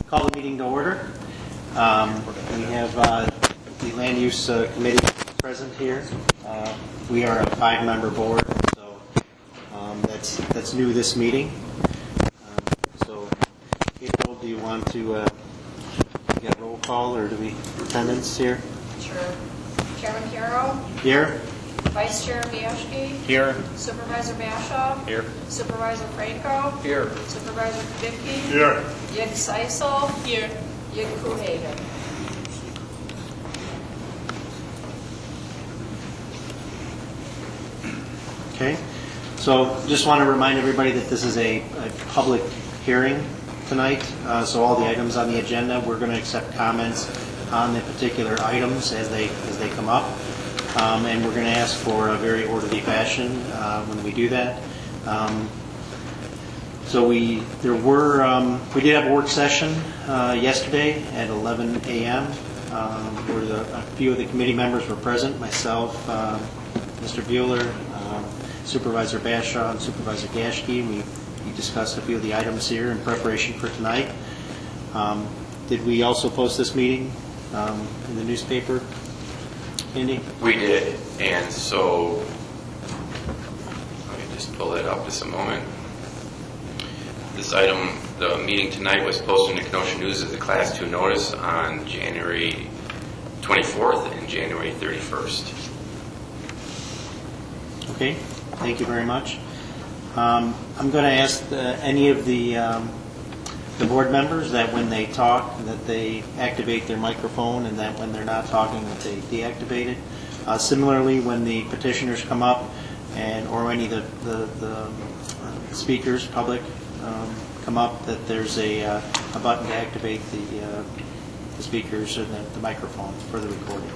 Call the meeting to order. We have the Land Use Committee present here. We are a 5-member board, so that's new this meeting. So, April, do you want to get a roll call, or do we attendance here? Sure. Chairman Caro? Here. Vice Chair Biashki? Here. Supervisor Bashaw? Here. Supervisor Franco? Here. Supervisor Kvicki? Here. Yig Seisel? Here. Yig Kuhagen? Okay. So just want to remind everybody that this is a public hearing tonight. So all the items on the agenda, we're going to accept comments on the particular items as they come up. And we're going to ask for a very orderly fashion when we do that. So we did have a work session yesterday at 11 a.m. Where a few of the committee members were present. Myself, Mr. Bueller, Supervisor Bashaw, and Supervisor Gashke. We discussed a few of the items here in preparation for tonight. Did we also post this meeting in the newspaper? Andy? We did, and so let me just pull that up just a moment. This item, the meeting tonight, was posted in the Kenosha News as a Class 2 notice on January 24th and January 31st. Okay, thank you very much. I'm going to ask any of the board members that when they talk that they activate their microphone, and that when they're not talking that they deactivate it. Similarly, when the petitioners come up or any of the speakers, public, come up, that there's a button to activate the speakers and the microphone for the recording.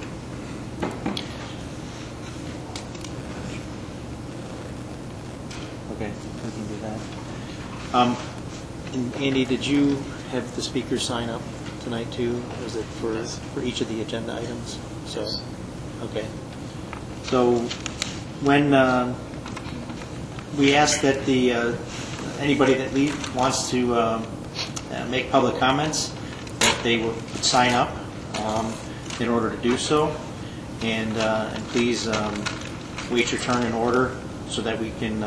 Okay, we can do that. And Andy, did you have the speakers sign up tonight too? Was it for each of the agenda items? So, okay. So when we ask that anybody that wants to make public comments, that they would sign up in order to do so, and please wait your turn in order so that we can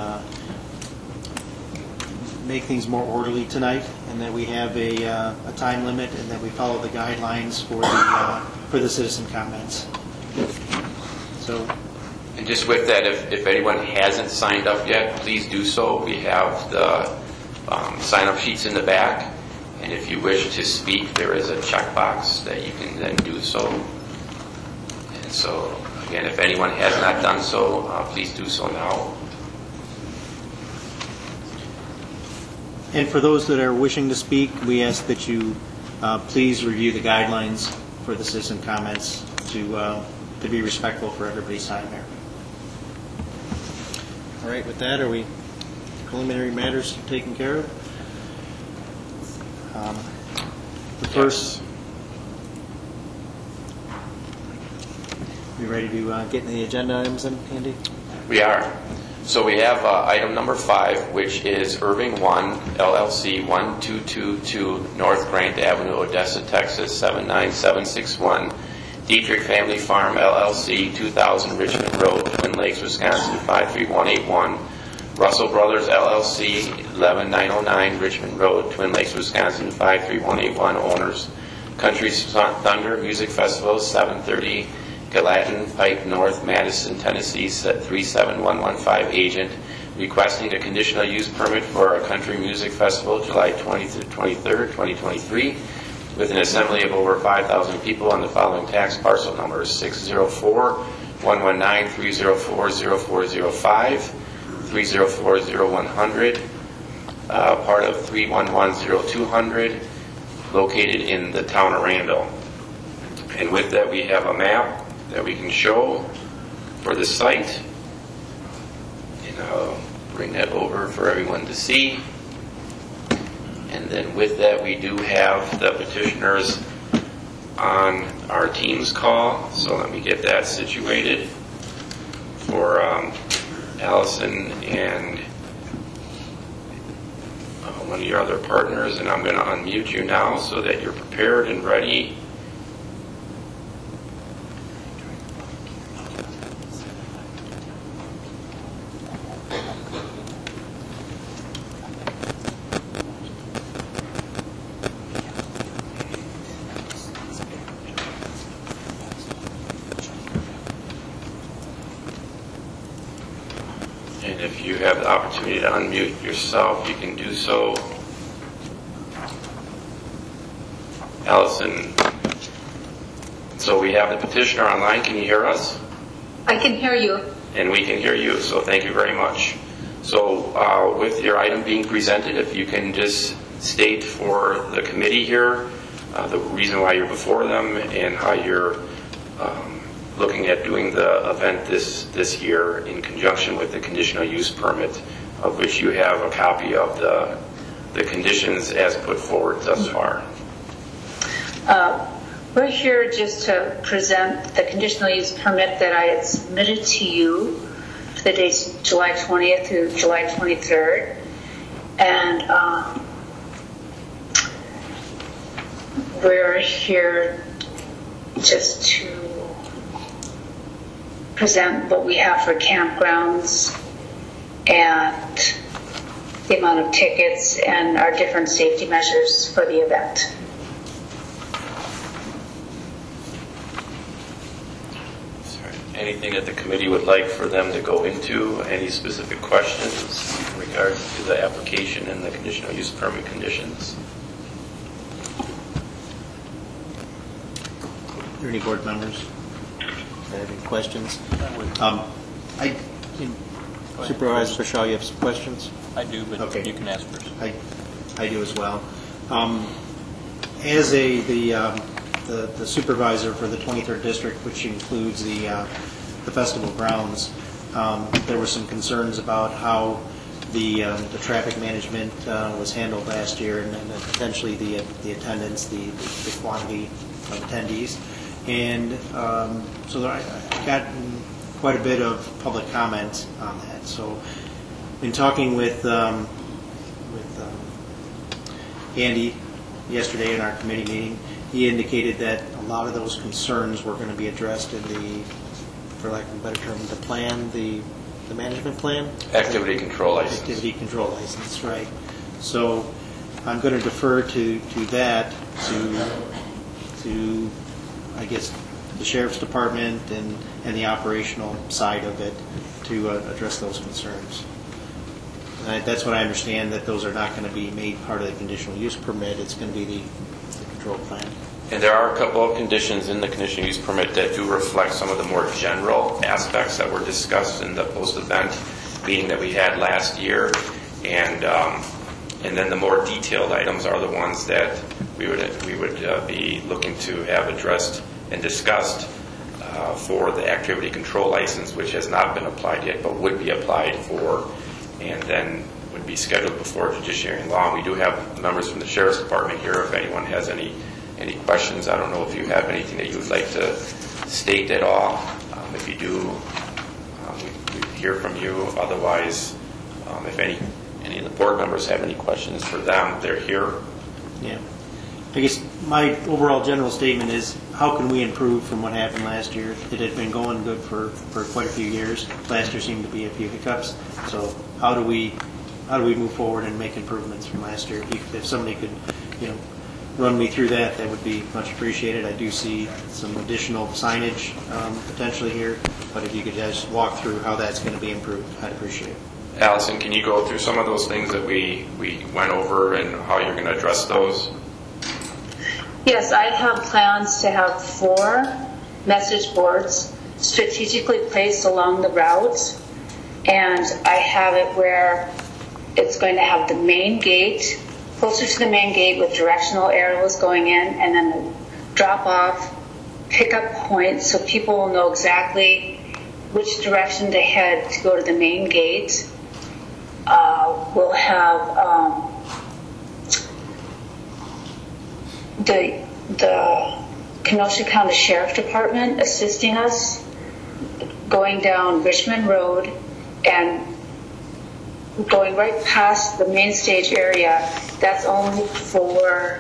make things more orderly tonight, and that we have a time limit, and that we follow the guidelines for the citizen comments. So, And just with that, if anyone hasn't signed up yet, please do so. We have the sign-up sheets in the back, and if you wish to speak, there is a checkbox that you can then do so. And so, again, if anyone has not done so, please do so now. and for those that are wishing to speak, we ask that you please review the guidelines for the citizen comments to be respectful for everybody's time here. All right, with that, are we preliminary matters taken care of? The first, you ready to get into the agenda items then, Andy? We are. So we have item number 5, which is Irving 1, LLC, 1222 North Grant Avenue, Odessa, Texas, 79761. Dietrich Family Farm, LLC, 2000 Richmond Road, Twin Lakes, Wisconsin, 53181. Russell Brothers, LLC, 11909 Richmond Road, Twin Lakes, Wisconsin, 53181. Owners, Country Thunder Music Festival, 730 Gallatin Pike North, Madison, Tennessee, 37115. Agent, requesting a conditional use permit for a country music festival, July 20th to 23rd, 2023, with an assembly of over 5,000 people on the following tax parcel numbers: 604-119-304-0405, 304-0100, part of 311-0200, located in the town of Randall. And with that, we have a map that we can show for the site, and I'll bring that over for everyone to see. And then with that, we do have the petitioners on our Teams call, so let me get that situated for Allison and one of your other partners, and I'm going to unmute you now so that you're prepared and ready. And if you have the opportunity to unmute yourself, you can do so. Allison, so we have the petitioner online. Can you hear us? I can hear you. And we can hear you, so thank you very much. So with your item being presented, if you can just state for the committee here the reason why you're before them and how you're looking at doing the event this year in conjunction with the conditional use permit, of which you have a copy of the conditions as put forward thus far. We're here just to present the conditional use permit that I had submitted to you for the dates July 20th through July 23rd. And we're here just to present what we have for campgrounds and the amount of tickets and our different safety measures for the event. Anything that the committee would like for them to go into? Any specific questions in regards to the application and the conditional use permit conditions? Are there any board members that have any questions? Supervisor Shaw, you have some questions? I do, but Okay. you can ask first. I do as well. As the supervisor for the 23rd District, which includes the festival grounds, there were some concerns about how the traffic management was handled last year, and then potentially the attendance, the quantity of attendees. And so I got quite a bit of public comment on that. So in talking with Andy yesterday in our committee meeting, he indicated that a lot of those concerns were going to be addressed in the, for lack of a better term, the plan, the management plan? Activity control license. Activity control license, right. So I'm going to defer to that, to I guess, the Sheriff's Department and the operational side of it to address those concerns. That's what I understand, that those are not going to be made part of the conditional use permit. It's going to be the control plan. And there are a couple of conditions in the conditional use permit that do reflect some of the more general aspects that were discussed in the post-event meeting that we had last year. And then the more detailed items are the ones that we would be looking to have addressed and discussed for the activity control license, which has not been applied yet, but would be applied for, and then would be scheduled before judiciary and law. We do have members from the Sheriff's Department here if anyone has any questions. I don't know if you have anything that you would like to state at all. If you do, we hear from you. Otherwise, if any of the board members have any questions for them, they're here. Yeah. I guess my overall general statement is, how can we improve from what happened last year? It had been going good for quite a few years. Last year seemed to be a few hiccups. So how do we move forward and make improvements from last year? If somebody could, run me through that, that would be much appreciated. I do see some additional signage potentially here, but if you could just walk through how that's going to be improved, I'd appreciate it. Allison, can you go through some of those things that we went over and how you're going to address those? Yes, I have plans to have 4 message boards strategically placed along the routes, and I have it where it's going to have the main gate, closer to the main gate with directional arrows going in, and then the drop-off pickup point so people will know exactly which direction to head to go to the main gate. We'll have the Kenosha County Sheriff Department assisting us going down Richmond Road and going right past the main stage area, that's only for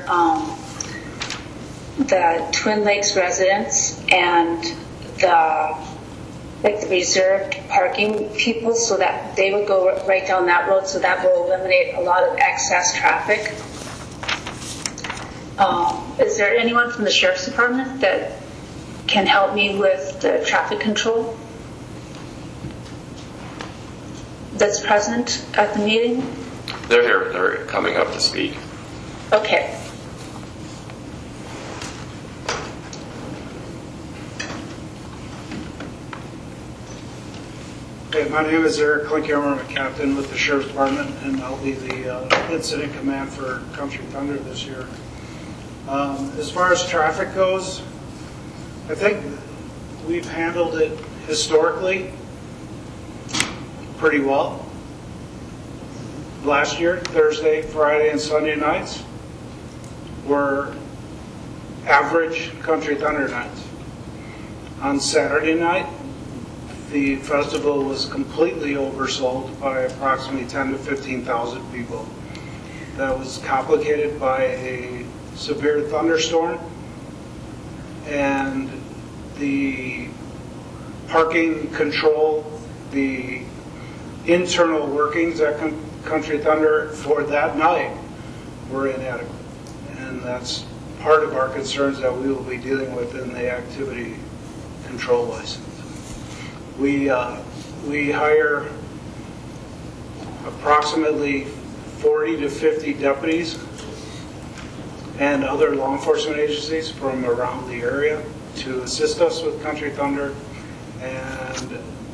the Twin Lakes residents and the reserved parking people, so that they would go right down that road, so that will eliminate a lot of excess traffic. Is there anyone from the Sheriff's Department that can help me with the traffic control that's present at the meeting? They're here. They're coming up to speak. Okay. Okay, my name is Eric Klinkhammer. I'm a captain with the Sheriff's Department, and I'll be the incident command for Country Thunder this year. As far as traffic goes, I think we've handled it historically pretty well. Last year, Thursday, Friday, and Sunday nights were average Country Thunder nights. On Saturday night, the festival was completely oversold by approximately 10 to 15,000 people. That was complicated by a severe thunderstorm, and the parking control, the internal workings at Country Thunder for that night were inadequate. And that's part of our concerns that we will be dealing with in the activity control license. We hire approximately 40 to 50 deputies and other law enforcement agencies from around the area to assist us with Country Thunder, and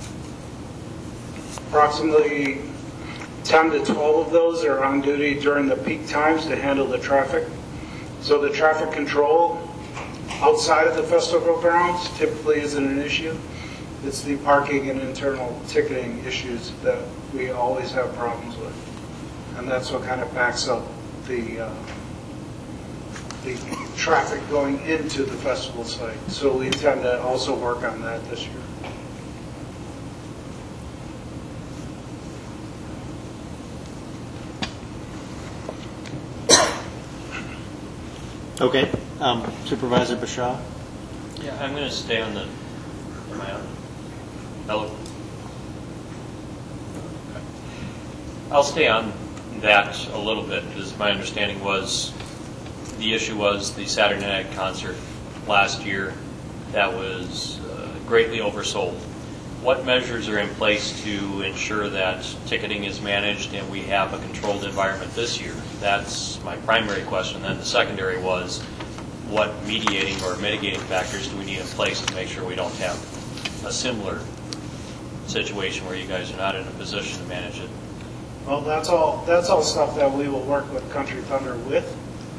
approximately 10 to 12 of those are on duty during the peak times to handle the traffic. So the traffic control outside of the festival grounds typically isn't an issue. It's the parking and internal ticketing issues that we always have problems with. And that's what kind of backs up the traffic going into the festival site. So we intend to also work on that this year. Okay. Supervisor Bashaw? Yeah, I'm going to stay on the. Am I on? Hello? I'll stay on that a little bit, because my understanding was the issue was the Saturday night concert last year that was greatly oversold. What measures are in place to ensure that ticketing is managed and we have a controlled environment this year? That's my primary question. Then the secondary was, what mediating or mitigating factors do we need in place to make sure we don't have a similar situation where you guys are not in a position to manage it? Well, that's all stuff that we will work with Country Thunder with.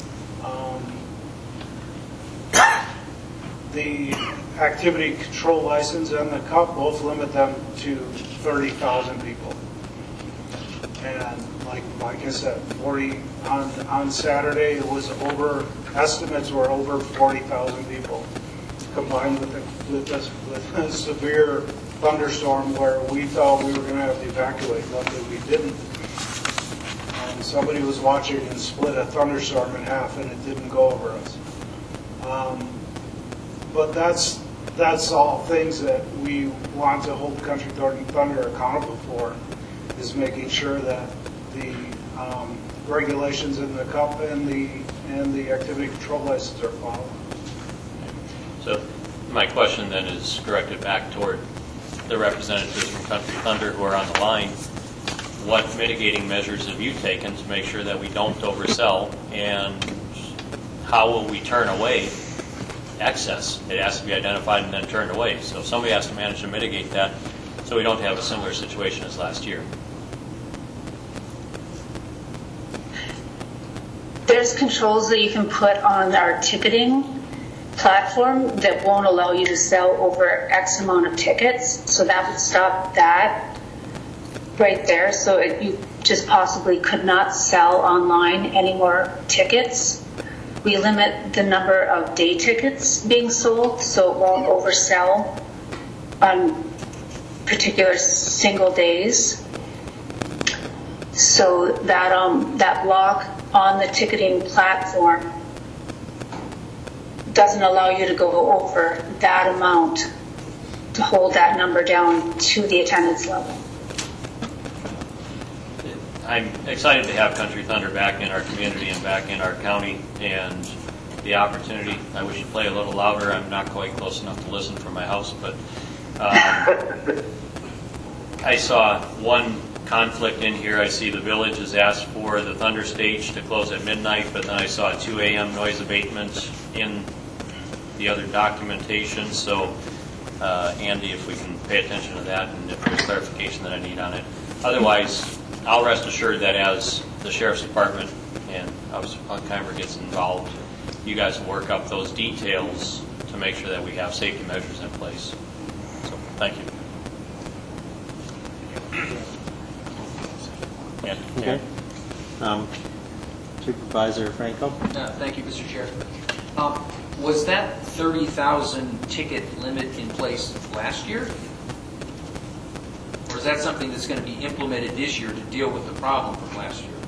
The activity control license and the cup both limit them to 30,000 people. And like I said, 40 on Saturday, it was over, estimates were over 40,000 people, combined with a severe thunderstorm where we thought we were going to have to evacuate. Luckily we didn't. And somebody was watching and split a thunderstorm in half, and it didn't go over us. But that's all things that we want to hold Country Thunder accountable for, is making sure that the regulations in the cup and the activity control license are followed. So my question then is directed back toward the representatives from Country Thunder who are on the line. What mitigating measures have you taken to make sure that we don't oversell, and how will we turn away excess? It has to be identified and then turned away. So somebody has to manage to mitigate that so we don't have a similar situation as last year. There's controls that you can put on our ticketing platform that won't allow you to sell over X amount of tickets. So that would stop that right there. So you just possibly could not sell online any more tickets. We limit the number of day tickets being sold, so it won't oversell on particular single days. so that that block on the ticketing platform doesn't allow you to go over that amount to hold that number down to the attendance level. I'm excited to have Country Thunder back in our community and back in our county, and the opportunity. I wish you'd play a little louder. I'm not quite close enough to listen from my house, but I saw one conflict in here. I see the village has asked for the Thunder stage to close at midnight, but then I saw 2 a.m. noise abatement in the other documentation. So, Andy, if we can pay attention to that and if there's clarification that I need on it. Otherwise, I'll rest assured that as the Sheriff's Department and Officer Punkheimer gets involved, you guys will work up those details to make sure that we have safety measures in place. So, thank you. Yeah. Okay. Supervisor Franco? Thank you, Mr. Chair. Was that 30,000 ticket limit in place last year? Or is that something that's going to be implemented this year to deal with the problem from last year?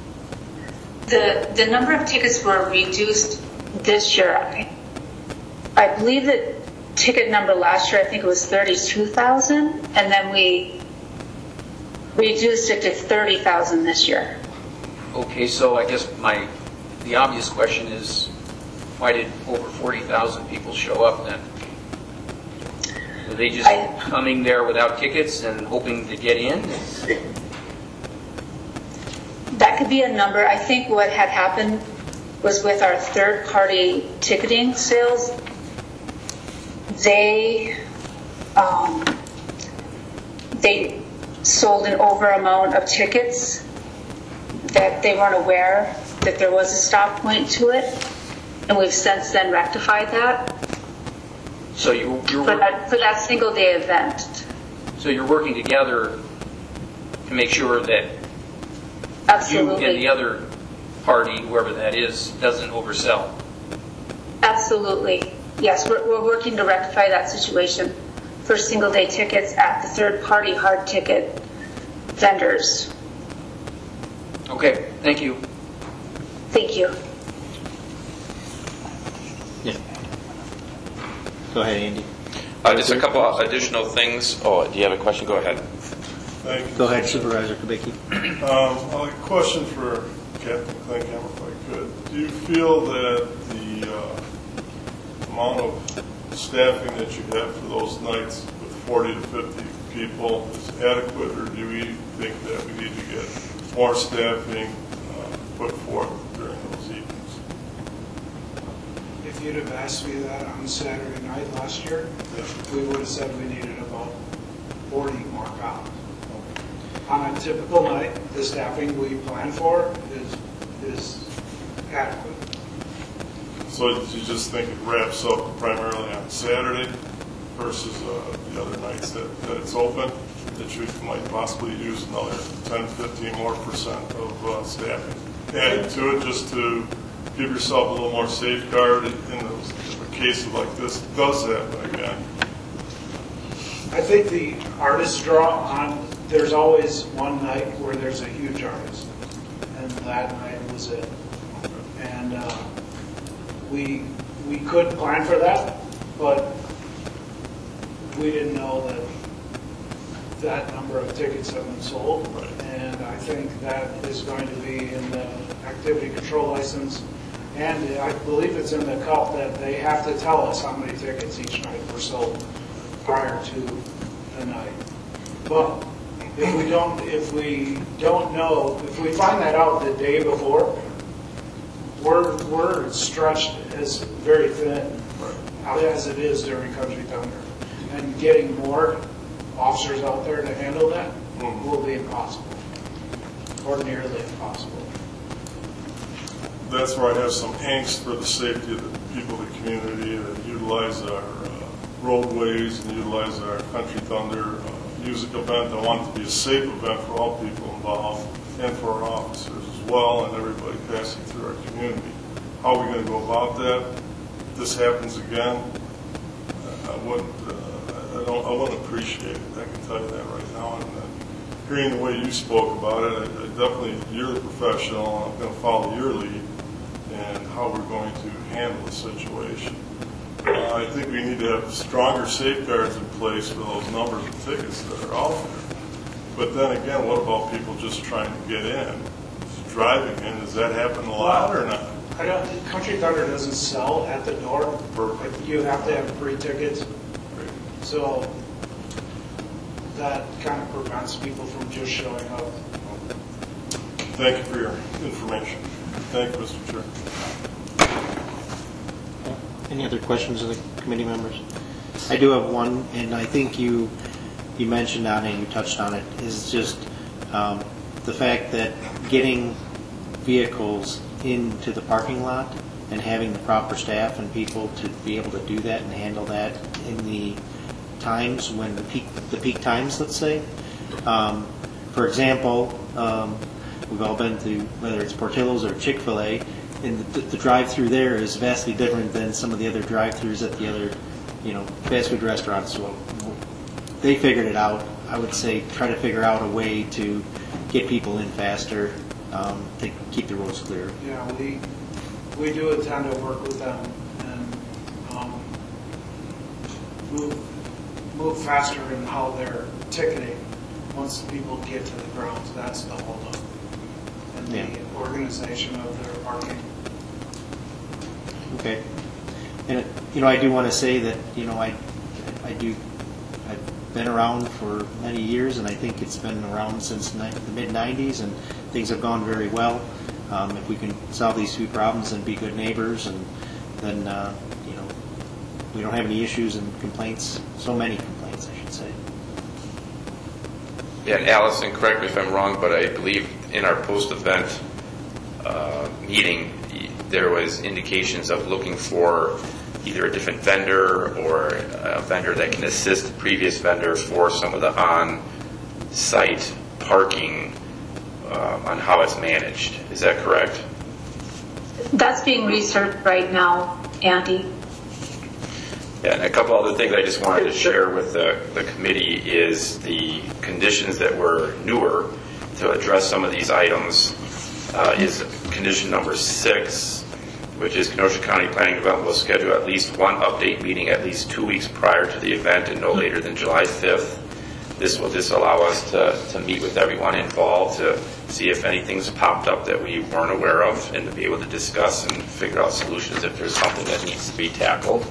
The number of tickets were reduced this year. I believe the ticket number last year, I think it was 32,000, and then we reduced it to 30,000 this year. Okay, so I guess the obvious question is, why did over 40,000 people show up then? Were they just coming there without tickets and hoping to get in? That could be a number. I think what had happened was with our third-party ticketing sales, they sold an over amount of tickets that they weren't aware that there was a stop point to it, and we've since then rectified that. So you're for that single day event. So you're working together to make sure that Absolutely. you and the other party, whoever that is, doesn't oversell. Absolutely. Yes, we're working to rectify that situation for single day tickets at the third party hard ticket vendors. Okay, thank you. Thank you. Yeah. Go ahead, Andy. Just a couple of additional things. Oh, do you have a question? Go ahead. Thank you. Go ahead, Supervisor Kubicki. A question for Captain Klinkhammer, if I could. Do you feel that the amount of staffing that you have for those nights with 40 to 50 people is adequate, or do we think that we need to get more staffing put forth during those evenings? If you'd have asked me that on Saturday night last year, we would have said we needed about 40 more cops. On a typical night, the staffing we plan for is adequate. So do you just think it wraps up primarily on Saturday versus the other nights that it's open, that you might possibly use another 10-15% more of staffing added to it just to give yourself a little more safeguard if a case like this does happen again? I think the artist draw on, there's always one night where there's a huge artist, and that night was it. And we could plan for that, but we didn't know that number of tickets have been sold. And I think that is going to be in the activity control license. And I believe it's in the CUP that they have to tell us how many tickets each night were sold prior to the night. But if we don't know, if we find that out the day before, we're stretched as very thin as it is during Country Thunder. And getting more officers out there to handle that will be impossible, or nearly impossible. That's where I have some angst for the safety of the people of the community that utilize our roadways and utilize our Country Thunder music event. I want it to be a safe event for all people involved and for our officers as well and everybody passing through our community. How are we going to go about that? If this happens again, I wouldn't appreciate it. I can tell you that right now. And agreeing the way you spoke about it. I definitely, you're the professional, I'm going to follow your lead and how we're going to handle the situation. I think we need to have stronger safeguards in place for those numbers of tickets that are out there. But then again, what about people just trying to get in, driving in? Does that happen a lot or not? Country Thunder doesn't sell at the door. Perfect. You have to have free tickets. Great. So that kind of prevents people from just showing up. Thank you for your information. Thank you, Mr. Chair. Any other questions of the committee members? I do have one, and I think you mentioned on it, you touched on it, is just the fact that getting vehicles into the parking lot and having the proper staff and people to be able to do that and handle that in the times when the peak times, let's say. For example, we've all been to, whether it's Portillo's or Chick-fil-A, and the drive-through there is vastly different than some of the other drive-throughs at the other, fast food restaurants. So they figured it out. I would say try to figure out a way to get people in faster to keep the roads clear. Yeah, we do intend to work with them and move faster in how they're ticketing once people get to the grounds. That's the holdup. And the organization of their parking. Okay. And, I do want to say that, I've been around for many years, and I think it's been around since the mid-'90s, and things have gone very well. If we can solve these two problems and be good neighbors, and then, we don't have any issues and complaints, so many complaints, I should say. Yeah, and Allison, correct me if I'm wrong, but I believe in our post-event meeting, there was indications of looking for either a different vendor or a vendor that can assist the previous vendor for some of the on-site parking on how it's managed. Is that correct? That's being researched right now, Andy. Yeah, and a couple other things I just wanted to share with the committee is the conditions that were newer to address some of these items is condition number 6, which is Kenosha County Planning Development will schedule at least one update meeting at least 2 weeks prior to the event and no later than July 5th. This will just allow us to meet with everyone involved to see if anything's popped up that we weren't aware of and to be able to discuss and figure out solutions if there's something that needs to be tackled.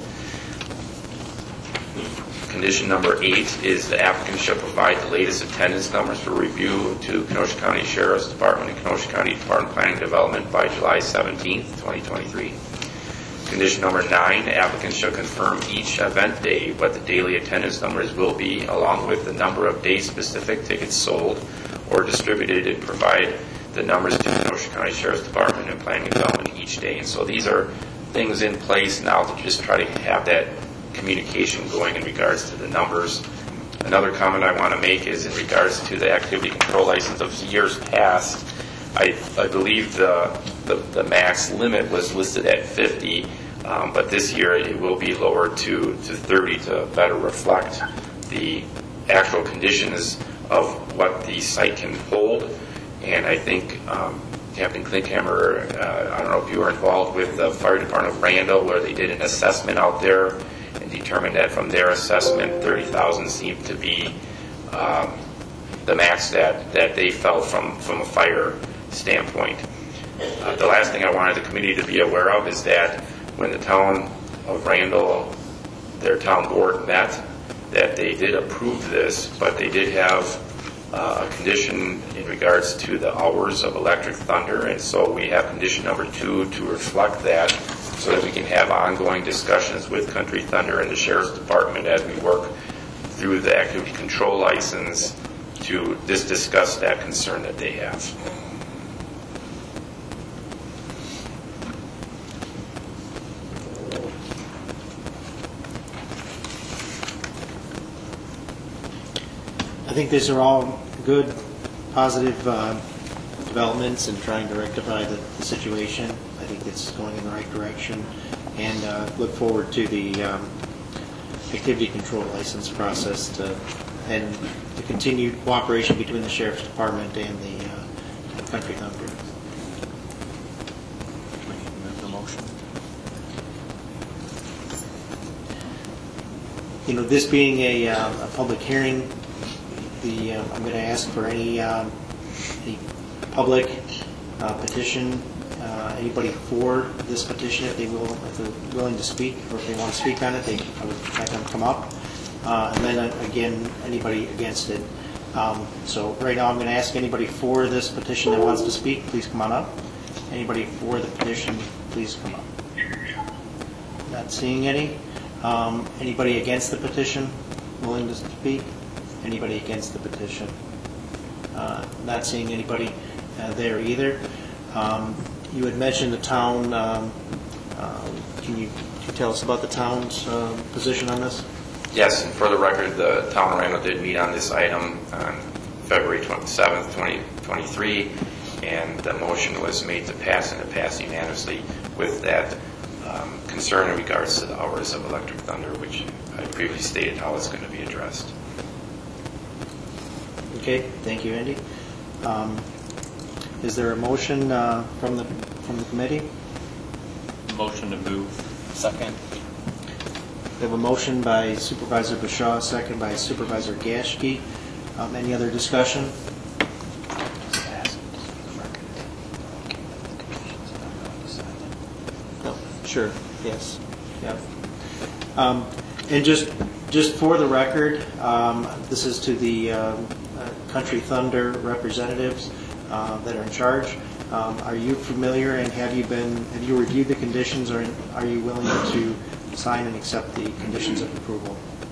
Condition number 8 is the applicant shall provide the latest attendance numbers for review to Kenosha County Sheriff's Department and Kenosha County Department of Planning and Development by July 17th, 2023. Condition number 9, the applicant shall confirm each event day what the daily attendance numbers will be, along with the number of day-specific tickets sold or distributed, and provide the numbers to the Kenosha County Sheriff's Department and Planning and Development each day. And so these are things in place now to just try to have that communication going in regards to the numbers. Another comment I want to make is in regards to the activity control license of years past. I believe the max limit was listed at 50, but this year it will be lowered to 30 to better reflect the actual conditions of what the site can hold. And I think Captain Klinkhammer, I don't know if you were involved with the Fire Department of Randall, where they did an assessment out there and determined that from their assessment, 30,000 seemed to be the max that they felt from a fire standpoint. The last thing I wanted the committee to be aware of is that when the town of Randall, their town board met, that they did approve this, but they did have a condition in regards to the hours of Electric Thunder, and so we have condition number 2 to reflect that, so that we can have ongoing discussions with Country Thunder and the Sheriff's Department as we work through the activity control license to discuss that concern that they have. I think these are all good, positive developments in trying to rectify the situation. I think it's going in the right direction, and look forward to the activity control license process to and the continued cooperation between the Sheriff's Department and the Country Thunder. The motion. You know, this being a public hearing, I'm going to ask for any public petition. Anybody for this petition, if they're willing to speak, or if they want to speak on it, I would have them come up. And then again, anybody against it. So right now, I'm going to ask anybody for this petition that wants to speak, please come on up. Anybody for the petition, please come up. Not seeing any. Anybody against the petition, willing to speak? Anybody against the petition? Not seeing anybody there either. You had mentioned the town. Can you tell us about the town's position on this? Yes, and for the record, the town of Randall did meet on this item on February 27th, 2023, and the motion was made to pass, and it passed unanimously with that concern in regards to the hours of Electric Thunder, which I previously stated how it's going to be addressed. Okay, thank you, Andy. Is there a motion from the committee? Motion to move. Second. We have a motion by Supervisor Bashaw, second by Supervisor Gaschke. Any other discussion? No. Sure. Yes. Yep. And just for the record, this is to the Country Thunder representatives that are in charge. Are you familiar, and have you reviewed the conditions, or are you willing to sign and accept the conditions of approval?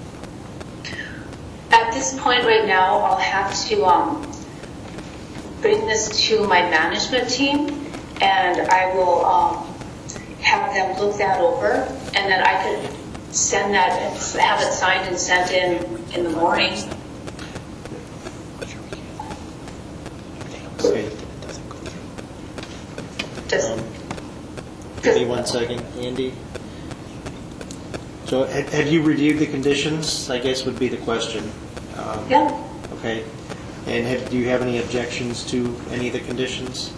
At this point right now, I'll have to bring this to my management team, and I will have them look that over, and then I could send that and have it signed and sent in the morning. Okay. Give me 1 second, Andy. So have you reviewed the conditions, I guess would be the question. Yeah. Okay. And do you have any objections to any of the conditions?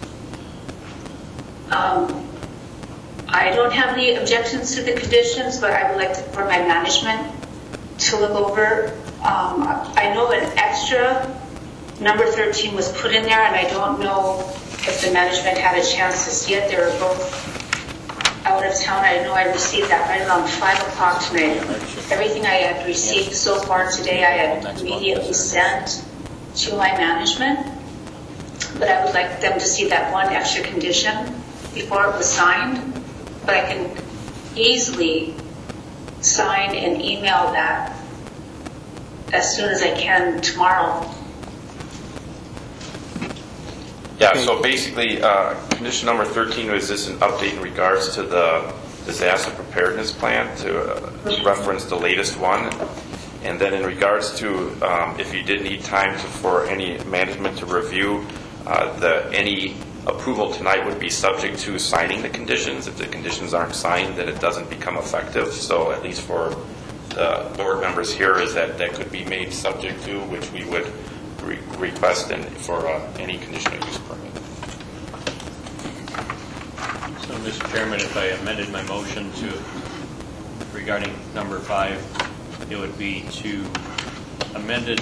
I don't have any objections to the conditions, but I would like for my management to look over. I know an extra number 13 was put in there, and I don't know if the management had a chance to see it. They were both out of town. I know I received that right around 5 o'clock tonight. Everything I had received so far today, I had immediately sent to my management. But I would like them to see that one extra condition before it was signed. But I can easily sign and email that as soon as I can tomorrow. Yeah, so basically, condition number 13 was just an update in regards to the disaster preparedness plan to reference the latest one. And then in regards to if you did need time for any management to review, any approval tonight would be subject to signing the conditions. If the conditions aren't signed, then it doesn't become effective. So at least for the board members here, is that could be made subject to, which we would request for any conditional use permit. So, Mr. Chairman, if I amended my motion to regarding number 5, it would be to amend it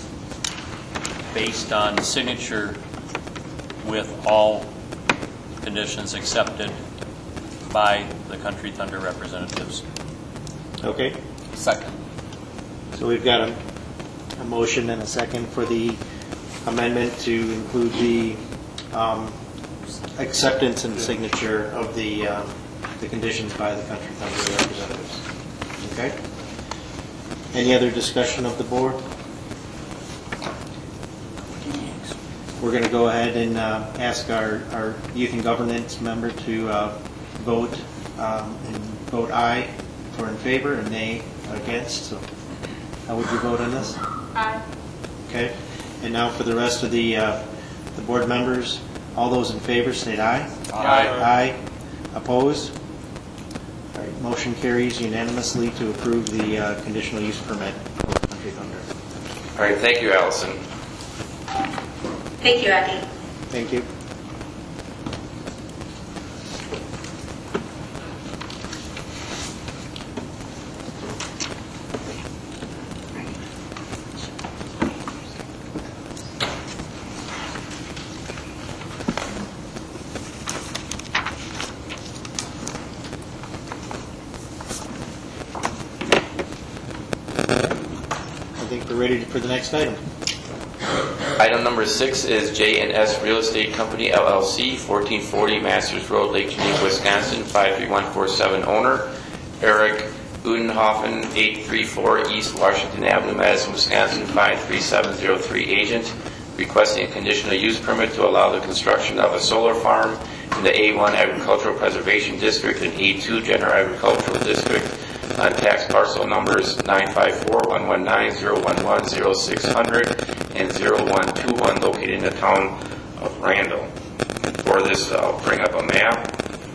based on signature with all conditions accepted by the Country Thunder representatives. Okay. Second. So we've got a motion and a second for the amendment to include the acceptance and signature of the conditions by the Country Thunder representatives. Okay. Any other discussion of the board? We're going to go ahead and ask our Youth and Governance member to vote and vote aye for in favor and nay against. So how would you vote on this? Aye. Okay. And now for the rest of the board members, all those in favor state aye. Aye. Aye. Opposed? All right. Motion carries unanimously to approve the conditional use permit for Country Thunder. All right, thank you, Allison. Thank you, Abby. Thank you. I think we're ready for the next item. Item number 6 is J&S Real Estate Company, LLC, 1440 Masters Road, Lake Geneva, Wisconsin, 53147 owner, Eric Udenhofen, 834 East Washington Avenue, Madison, Wisconsin, 53703 agent, requesting a conditional use permit to allow the construction of a solar farm in the A1 Agricultural Preservation District and A2 General Agricultural District on tax parcel numbers 954-119-011-0600 and 0121 located in the town of Randall. For this, I'll bring up a map.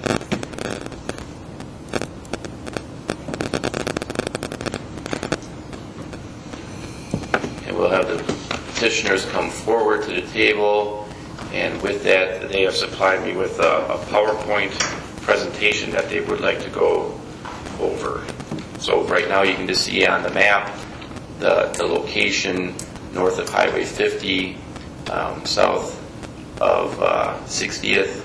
And we'll have the petitioners come forward to the table, and with that, they have supplied me with a PowerPoint presentation that they would like to go over. So right now you can just see on the map the location north of Highway 50, south of 60th.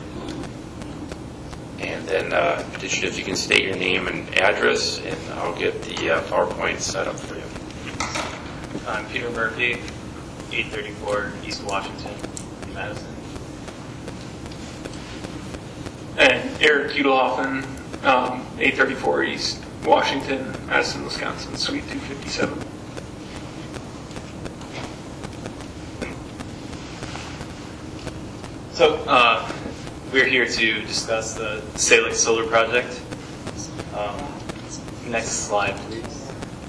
And then if you can state your name and address, and I'll get the PowerPoint set up for you. I'm Peter Murphy, 834 East Washington, Madison. And Eric Udelhoffen, 834 East Washington, Madison, Wisconsin, Suite 257. So, we're here to discuss the Salix Solar Project. Next slide, please.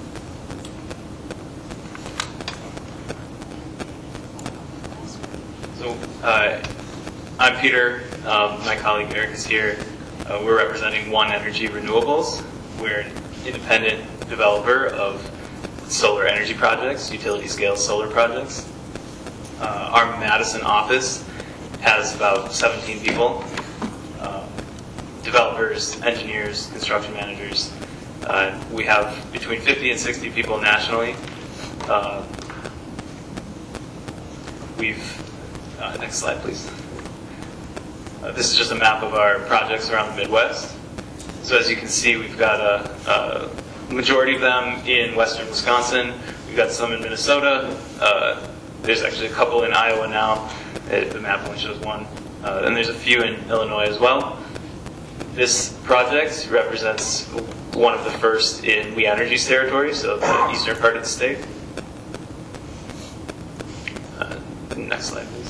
So, I'm Peter. My colleague Eric is here. We're representing One Energy Renewables. We're an independent developer of solar energy projects, utility-scale solar projects. Our Madison office has about 17 people, developers, engineers, construction managers. We have between 50 and 60 people nationally. Next slide, please. This is just a map of our projects around the Midwest. So as you can see, we've got a majority of them in western Wisconsin. We've got some in Minnesota. There's actually a couple in Iowa now. The map only shows one. And there's a few in Illinois as well. This project represents one of the first in We Energy's territory, so the eastern part of the state. Next slide, please.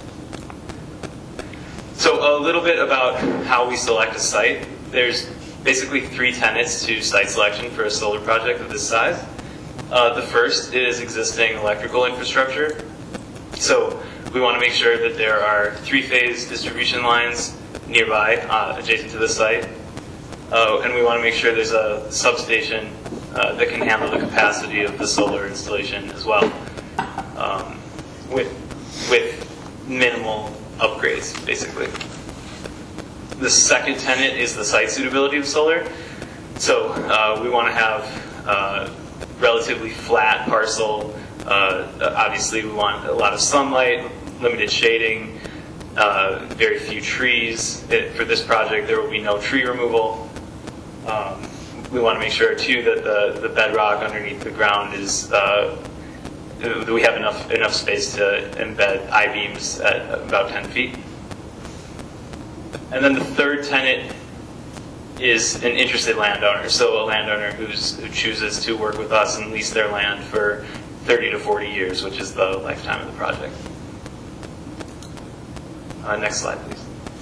So a little bit about how we select a site. There's basically 3 tenets to site selection for a solar project of this size. The first is existing electrical infrastructure. So we want to make sure that there are 3-phase distribution lines nearby, adjacent to the site. And we want to make sure there's a substation that can handle the capacity of the solar installation as well, with minimal upgrades, basically. The second tenet is the site suitability of solar. So we want to have relatively flat parcel. Obviously, we want a lot of sunlight, limited shading, very few trees. For this project, there will be no tree removal. We want to make sure, too, that the bedrock underneath the ground is that we have enough space to embed I-beams at about 10 feet. And then the third tenet is an interested landowner. So a landowner who chooses to work with us and lease their land for 30 to 40 years, which is the lifetime of the project. Next slide, please.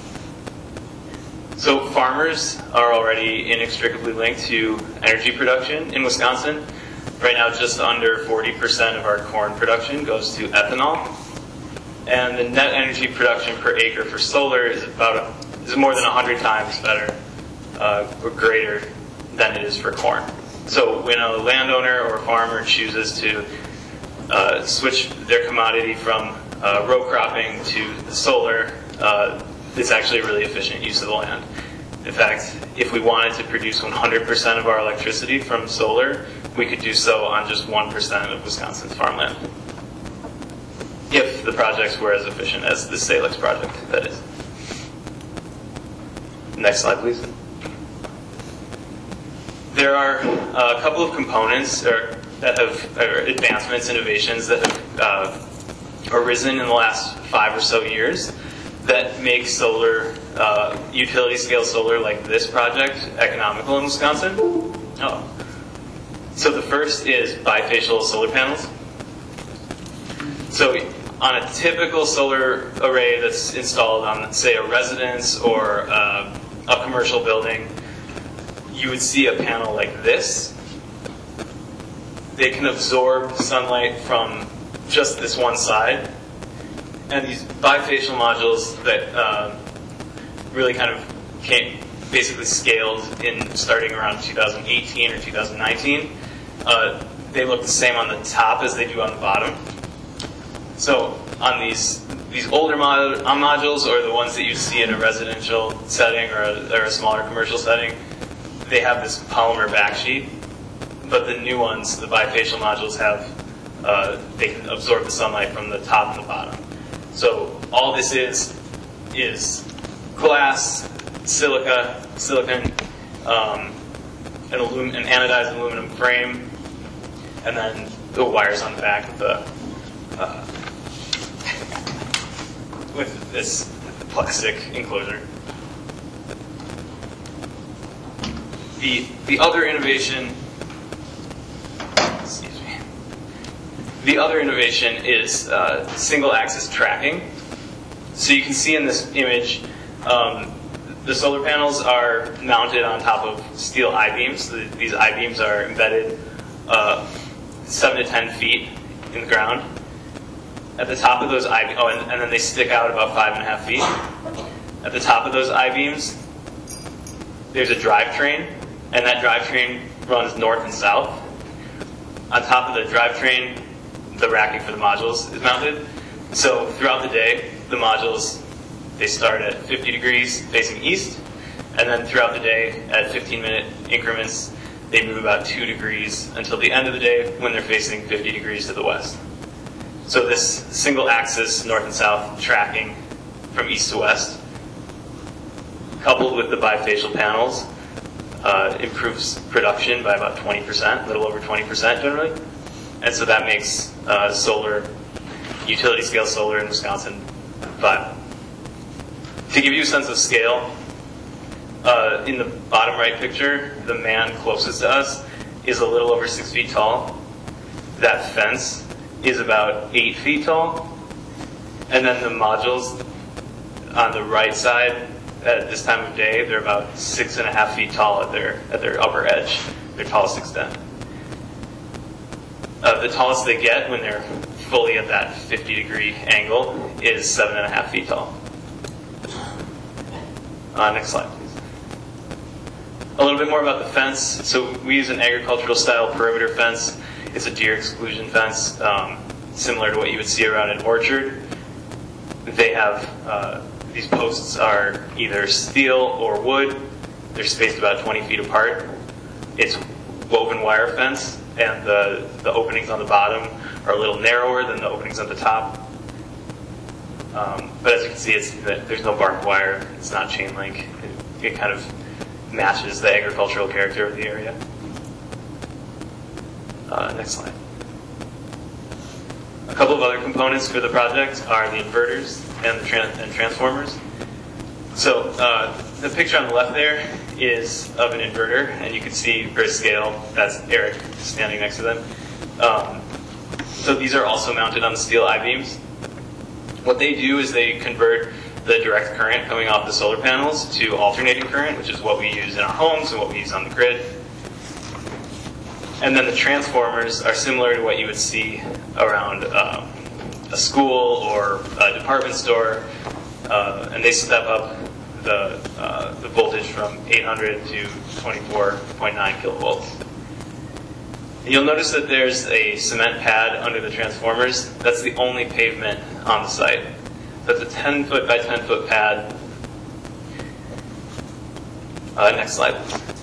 So farmers are already inextricably linked to energy production in Wisconsin. Right now, just under 40% of our corn production goes to ethanol. And the net energy production per acre for solar is more than 100 times better or greater than it is for corn. So when a landowner or a farmer chooses to switch their commodity from row cropping to solar, it's actually a really efficient use of the land. In fact, if we wanted to produce 100% of our electricity from solar, we could do so on just 1% of Wisconsin's farmland. If the projects were as efficient as the Salix project, that is. Next slide, please. There are a couple of components or advancements, innovations that have arisen in the last 5 or so years that make solar, utility scale solar like this project, economical in Wisconsin. So the first is bifacial solar panels. So on a typical solar array that's installed on, say, a residence or a commercial building, you would see a panel like this. They can absorb sunlight from just this one side. And these bifacial modules that really kind of basically scaled in starting around 2018 or 2019, they look the same on the top as they do on the bottom. So on these older modules, or the ones that you see in a residential setting or a smaller commercial setting, they have this polymer backsheet. But the new ones, the bifacial modules, they can absorb the sunlight from the top and the bottom. So all this is glass, silicon, an anodized aluminum frame, and then the wires on the back with this plastic enclosure. The other innovation. The other innovation is single-axis tracking. So you can see in this image, the solar panels are mounted on top of steel I-beams. These I-beams are embedded 7 to 10 feet in the ground. At the top of those I-beams, and then they stick out about 5.5 feet. At the top of those I-beams, there's a drivetrain, and that drivetrain runs north and south. On top of the drivetrain, the racking for the modules is mounted. So throughout the day, the modules, they start at 50 degrees facing east, and then throughout the day, at 15-minute increments, they move about 2 degrees until the end of the day when they're facing 50 degrees to the west. So this single-axis north and south tracking from east to west, coupled with the bifacial panels, improves production by about 20%, a little over 20% generally. And so that makes solar, utility-scale solar in Wisconsin viable. To give you a sense of scale, in the bottom right picture, the man closest to us is a little over 6 feet tall. That fence is about 8 feet tall. And then the modules on the right side, at this time of day, they're about 6.5 feet tall at their upper edge, their tallest extent. The tallest they get when they're fully at that 50-degree angle is 7.5 feet tall. Next slide, please. A little bit more about the fence. So we use an agricultural-style perimeter fence. It's a deer exclusion fence, similar to what you would see around an orchard. They have, these posts are either steel or wood. They're spaced about 20 feet apart. It's woven wire fence, and the openings on the bottom are a little narrower than the openings at the top. But as you can see, there's no barbed wire. It's not chain link. It kind of matches the agricultural character of the area. Next slide. A couple of other components for the project are the inverters and the transformers. So the picture on the left there is of an inverter, and you can see for scale, that's Eric standing next to them. So these are also mounted on the steel I-beams. What they do is they convert the direct current coming off the solar panels to alternating current, which is what we use in our homes and what we use on the grid. And then the transformers are similar to what you would see around a school or a department store, and they step up the voltage from 800 to 24.9 kilovolts. You'll notice that there's a cement pad under the transformers. That's the only pavement on the site. That's a 10-foot by 10-foot pad. Next slide.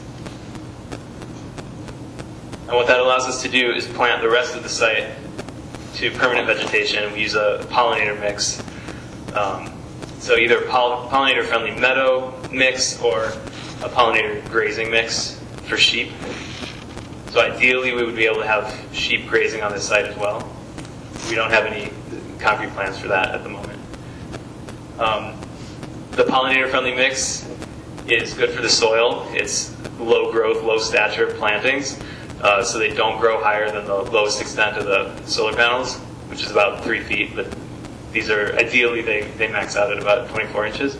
And what that allows us to do is plant the rest of the site to permanent vegetation. We use a pollinator mix. So either a pollinator-friendly meadow mix or a pollinator grazing mix for sheep. So ideally, we would be able to have sheep grazing on this site as well. We don't have any concrete plans for that at the moment. The pollinator-friendly mix is good for the soil. It's low growth, low stature plantings, so they don't grow higher than the lowest extent of the solar panels, which is about 3 feet, but these are, ideally, they max out at about 24 inches.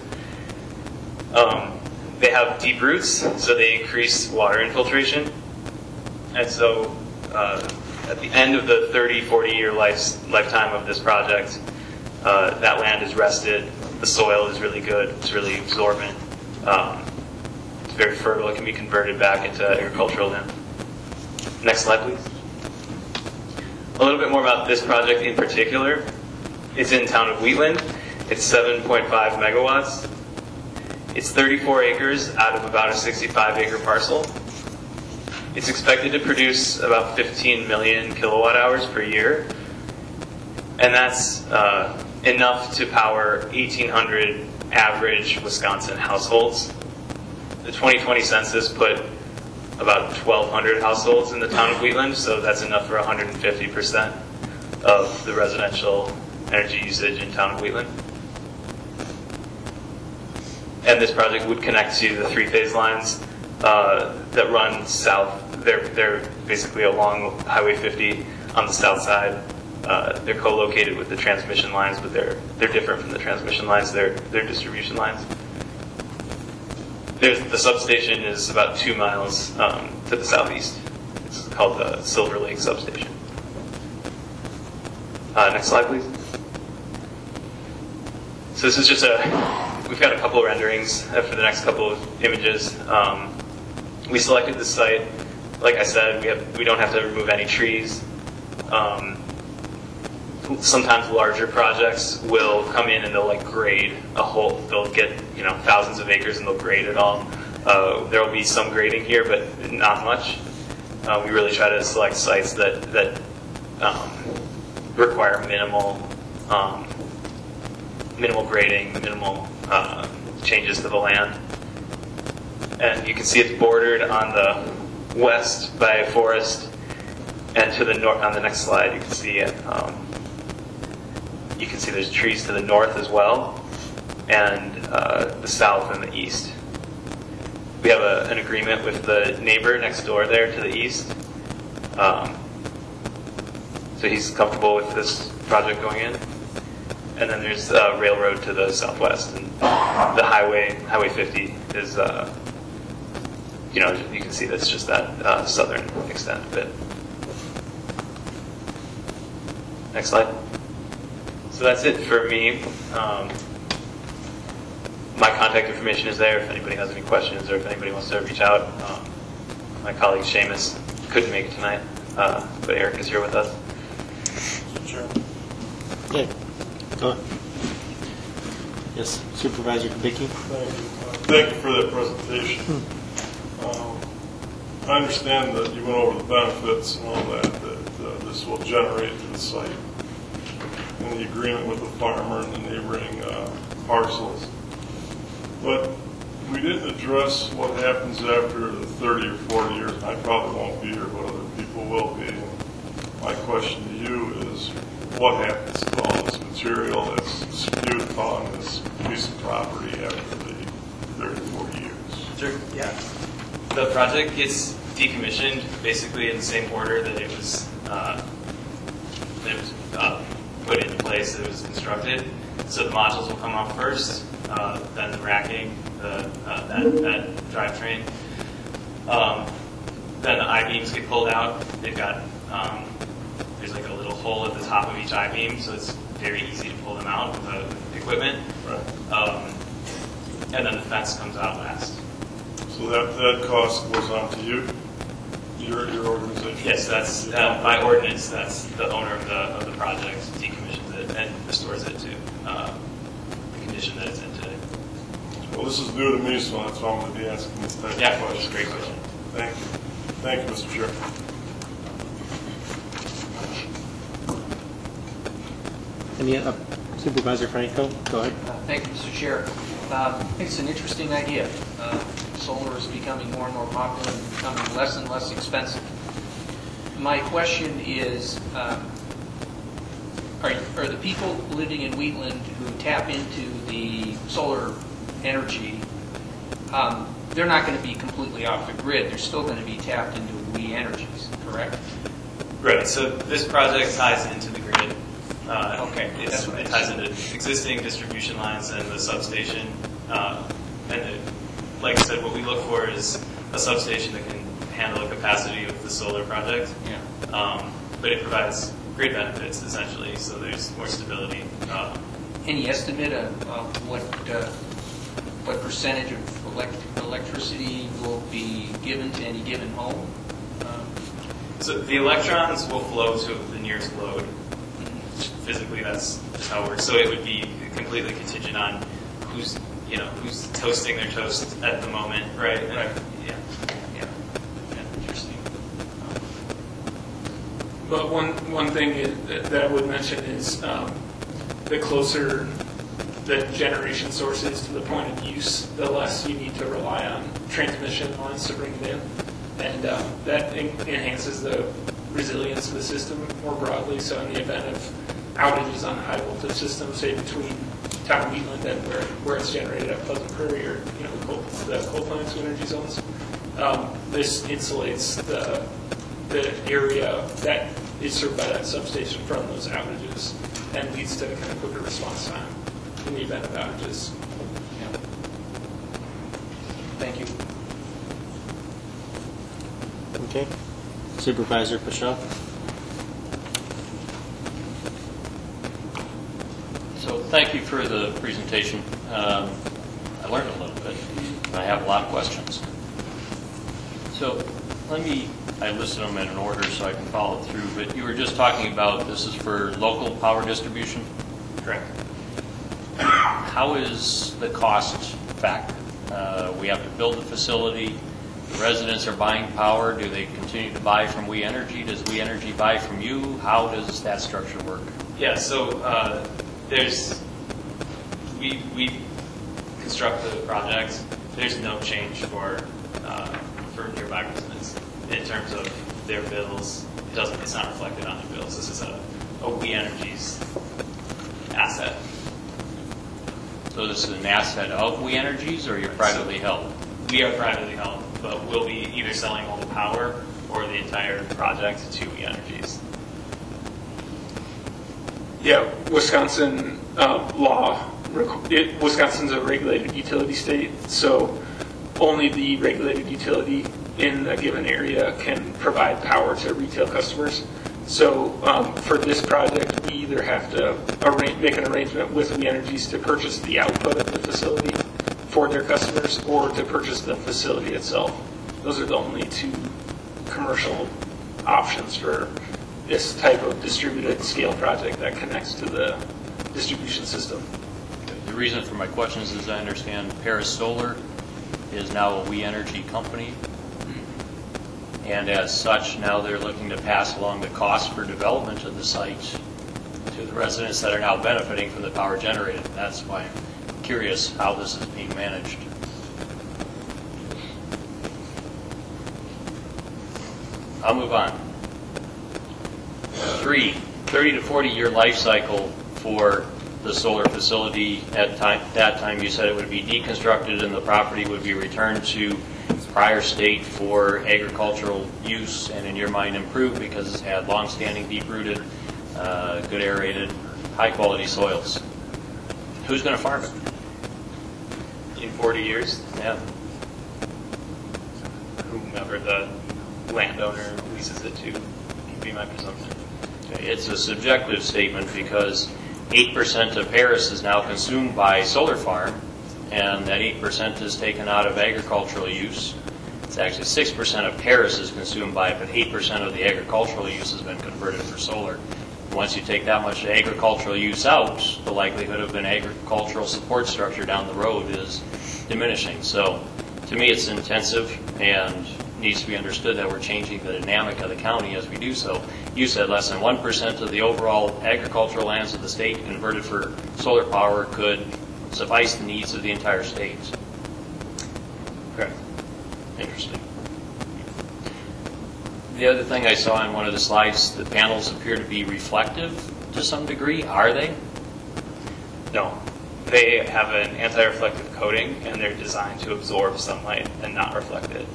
They have deep roots, so they increase water infiltration. And so at the end of the 30, 40-year lifetime of this project, that land is rested. The soil is really good. It's really absorbent. It's very fertile. It can be converted back into agricultural land. Next slide, please. A little bit more about this project in particular. It's in town of Wheatland. It's 7.5 megawatts. It's 34 acres out of about a 65-acre parcel. It's expected to produce about 15 million kilowatt hours per year. And that's enough to power 1,800 average Wisconsin households. The 2020 census put about 1,200 households in the town of Wheatland, so that's enough for 150% of the residential energy usage in town of Wheatland. And this project would connect to the 3-phase lines that run south. They're basically along Highway 50 on the south side. They're co-located with the transmission lines, but they're different from the transmission lines. They're distribution lines. The substation is about 2 miles to the southeast. It's called the Silver Lake Substation. Next slide, please. So this is just we've got a couple of renderings for the next couple of images. We selected this site. Like I said, we don't have to remove any trees. Sometimes larger projects will come in and they'll grade a whole. They'll get thousands of acres and they'll grade it all. There will be some grading here, but not much. We really try to select sites that require minimal grading, minimal changes to the land. And you can see it's bordered on the west by a forest, and to the north. On the next slide, you can see it. You can see there's trees to the north as well, and the south and the east. We have an agreement with the neighbor next door there to the east. So he's comfortable with this project going in. And then there's a railroad to the southwest, and the Highway 50 is, you can see that's just that southern extent of it. Next slide. So that's it for me. My contact information is there if anybody has any questions or if anybody wants to reach out. My colleague Seamus couldn't make it tonight, but Eric is here with us. Sure. Yeah. Go ahead. Yes, Supervisor Kubicki. Thank you for that presentation. I understand that you went over the benefits and all that this will generate to the site and the agreement with the farmer and the neighboring parcels. But we didn't address what happens after the 30 or 40 years. I probably won't be here, but other people will be. And my question to you is, what happens to all this material that's spewed upon this piece of property after the 30, 40 years? Sure, yeah. The project gets decommissioned basically in the same order that it was put into place, that it was constructed. So the modules will come off first, then the racking, that drivetrain. Then the I-beams get pulled out. They've got, there's like a little hole at the top of each I-beam, so it's very easy to pull them out with the equipment. Right. And then the fence comes out last. So that cost goes on to you? Your organization? Yes, that's by ordinance. That's the owner of the project decommissions it and restores it to the condition that it's in today. Well, this is new to me, so that's why I'm going to be asking this type Yeah, of question. that's a great question. Thank you. Thank you, Mr. Chair. Supervisor Franco, go ahead. Thank you, Mr. Chair. I think it's an interesting idea. Solar is becoming more and more popular and becoming less and less expensive. My question is, are the people living in Wheatland who tap into the solar energy, they're not going to be completely off the grid. They're still going to be tapped into We Energies, correct? Right. So this project ties into the grid. Okay, that's what It I ties into existing distribution lines and the substation. Like I said, what we look for is a substation that can handle the capacity of the solar project. Yeah. But it provides grid benefits, essentially, so there's more stability. Any estimate of what percentage of electricity will be given to any given home? So the electrons will flow to the nearest load. Physically, that's just how it works. So it would be completely contingent on who's toasting their toast at the moment, right? Right. Yeah. Interesting. But one thing that I would mention is the closer the generation source is to the point of use, the less you need to rely on transmission lines to bring it in. And that enhances the resilience of the system more broadly. So in the event of outages on a high voltage system, say between town of Wheatland and where it's generated at Pleasant Prairie or the coal plants energy zones, this insulates the area that is served by that substation from those outages and leads to kind of quicker response time in the event of outages. Yeah. Thank you. Okay. Supervisor Pashel. So thank you for the presentation. I learned a little bit. I have a lot of questions. So I listed them in an order so I can follow through, but you were just talking about this is for local power distribution? Correct. How is the cost factor? We have to build the facility. The residents are buying power. Do they continue to buy from We Energy? Does We Energy buy from you? How does that structure work? Yeah. So we construct the project. There's no change for nearby residents in terms of their bills. It's not reflected on their bills. This is a We Energy's asset. So this is an asset of We Energies, or you're privately held? We are privately held, but we'll be either selling all the power or the entire project to We Energies. Yeah, Wisconsin law, Wisconsin's a regulated utility state, so only the regulated utility in a given area can provide power to retail customers. So for this project, we either have to make an arrangement with We Energies to purchase the output of the facility for their customers or to purchase the facility itself. Those are the only two commercial options for this type of distributed scale project that connects to the distribution system. The reason for my questions is I understand Paris Solar is now a We Energy company, and as such, now they're looking to pass along the cost for development of the site to the residents that are now benefiting from the power generated. That's why I'm curious how this is being managed. I'll move on. 30 to 40-year life cycle for the solar facility. At that time, you said it would be deconstructed and the property would be returned to prior state for agricultural use, and in your mind improved because it's had long-standing, deep-rooted, good aerated, high-quality soils. Who's going to farm it? In 40 years, Yeah. whomever the landowner leases it to would be my presumption. It's a subjective statement because 8% of Paris is now consumed by solar farm, and that 8% is taken out of agricultural use. It's actually 6% of Paris is consumed by it, but 8% of the agricultural use has been converted for solar. Once you take that much agricultural use out, the likelihood of an agricultural support structure down the road is diminishing. So to me, it's intensive and needs to be understood that we're changing the dynamic of the county as we do so. You said less than 1% of the overall agricultural lands of the state converted for solar power could suffice the needs of the entire state. Okay. Interesting. The other thing I saw in one of the slides, the panels appear to be reflective to some degree. Are they? No. They have an anti-reflective coating, and they're designed to absorb sunlight and not reflect it.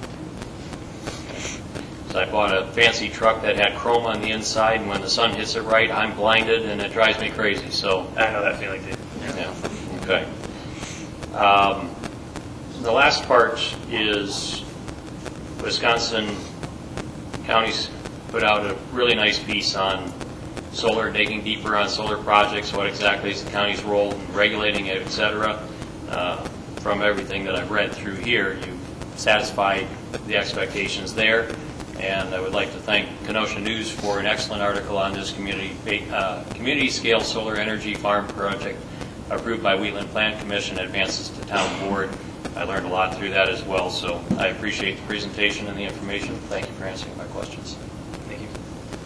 So I bought a fancy truck that had chrome on the inside, and when the sun hits it right, I'm blinded, and it drives me crazy. So I know that feeling too. yeah. Okay. The last part is Wisconsin counties put out a really nice piece on solar, digging deeper on solar projects, what exactly is the county's role in regulating it, et cetera. From everything that I've read through here, you've satisfied the expectations there. And I would like to thank Kenosha News for an excellent article on this community-scale solar energy farm project approved by Wheatland Plan Commission, advances to town board. I learned a lot through that as well, so I appreciate the presentation and the information. Thank you for answering my questions. Thank you.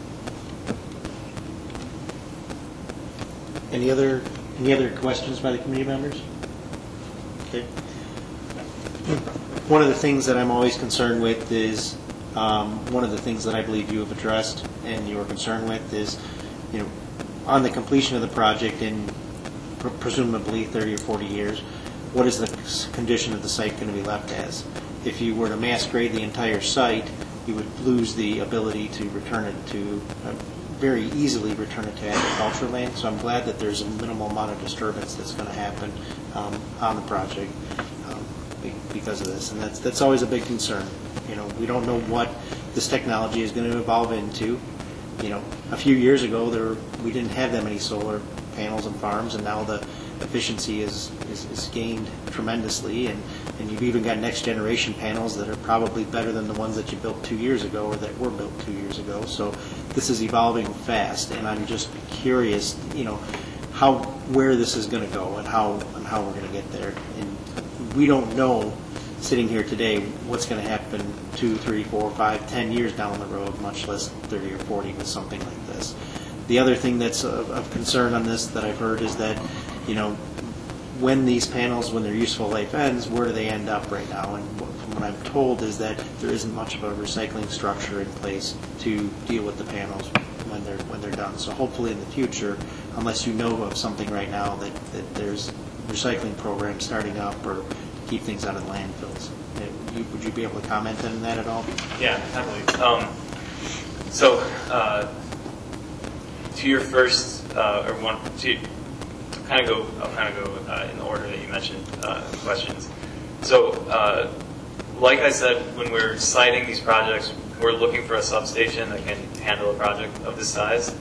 Any other questions by the committee members? Okay. One of the things that I'm always concerned with is one of the things that I believe you have addressed and you are concerned with is, on the completion of the project in presumably 30 or 40 years, what is the condition of the site going to be left as? If you were to mass grade the entire site, you would lose the ability to return it to, very easily return it to agricultural land. So I'm glad that there's a minimal amount of disturbance that's going to happen on the project because of this. And that's always a big concern. We don't know what this technology is going to evolve into. A few years ago, we didn't have that many solar panels and farms, and now the efficiency is gained tremendously, and you've even got next generation panels that are probably better than the ones that you built 2 years ago or that were built 2 years ago. So this is evolving fast, and I'm just curious, where this is going to go and how we're going to get there. And we don't know, sitting here today, what's going to happen 2, 3, 4, 5, 10 years down the road, much less 30 or 40 with something like this. The other thing that's of concern on this that I've heard is that, when these panels, when their useful life ends, where do they end up right now? And from what I'm told is that there isn't much of a recycling structure in place to deal with the panels when they're done. So hopefully in the future, unless you know of something right now, that there's recycling programs starting up or keep things out of landfills. Would you be able to comment on that at all? Yeah, happily. To your first I'll kind of go in the order that you mentioned questions. So, like I said, when we're citing these projects, we're looking for a substation that can handle a project of this size.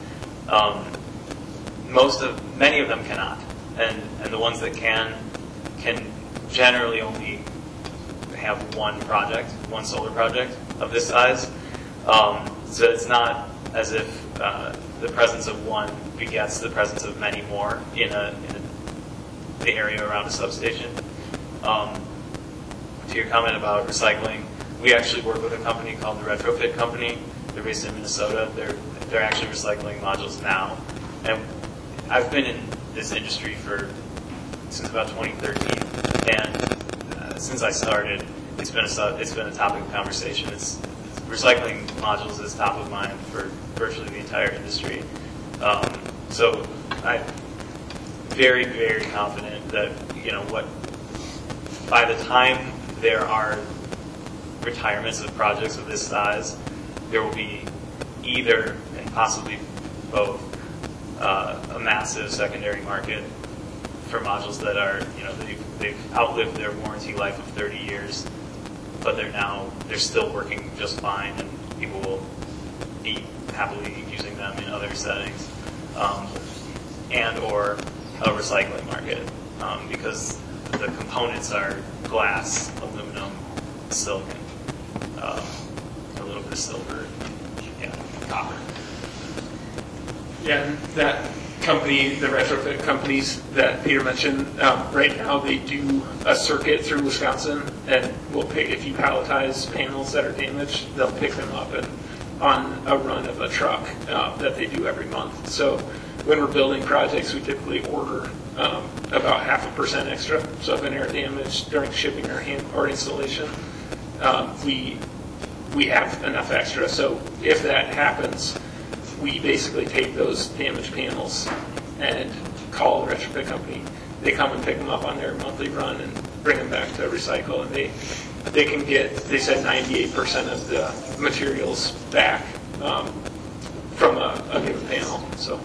Many of them cannot, and the ones that can generally only have one solar project of this size. So it's not as if the presence of one begets the presence of many more in the area around a substation. To your comment about recycling, we actually work with a company called the Retrofit Company. They're based in Minnesota. They're actually recycling modules now, and I've been in this industry since about 2013, and since I started, it's been a topic of conversation. Recycling modules is top of mind for virtually the entire industry. So I'm very, very confident that, by the time there are retirements of projects of this size, there will be either, and possibly both, a massive secondary market for modules that are, they've outlived their warranty life of 30 years, but they're still working just fine, and people will be happily using them in other settings, and or a recycling market, because the components are glass, aluminum, silicon. a little bit of silver, yeah, copper. Yeah, and that company, the retrofit companies that Peter mentioned, right now they do a circuit through Wisconsin, and we'll pick, if you palletize panels that are damaged, they'll pick them up and on a run of a truck that they do every month. So when we're building projects, we typically order about 0.5% extra. So if an air damage during shipping or installation, we have enough extra. So if that happens, we basically take those damaged panels and call the retrofit company. They come and pick them up on their monthly run and bring them back to recycle, and they can get, they said 98% of the materials back from a given panel. So.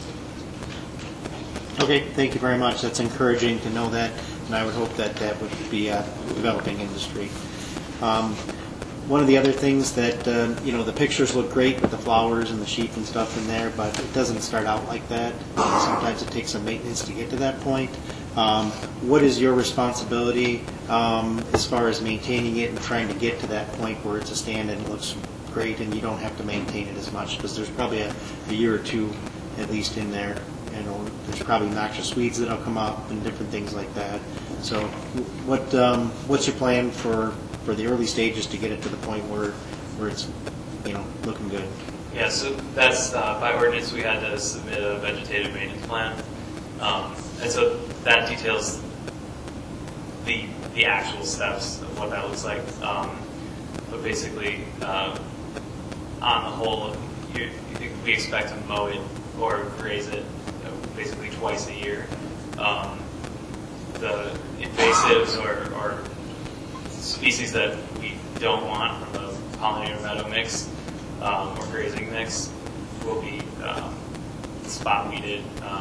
Okay, thank you very much. That's encouraging to know that, and I would hope that that would be a developing industry. One of the other things that, the pictures look great with the flowers and the sheep and stuff in there, but it doesn't start out like that. Sometimes it takes some maintenance to get to that point. What is your responsibility as far as maintaining it and trying to get to that point where it's a stand and it looks great and you don't have to maintain it as much? Because there's probably a year or two at least in there. There's probably noxious weeds that'll come up and different things like that. So what's your plan for the early stages to get it to the point where it's looking good? Yeah, so that's by ordinance we had to submit a vegetative maintenance plan, and so that details the actual steps of what that looks like. But basically, on the whole, we expect to mow it or graze it basically twice a year. The invasives or species that we don't want from the pollinator meadow mix or grazing mix will be spot weeded,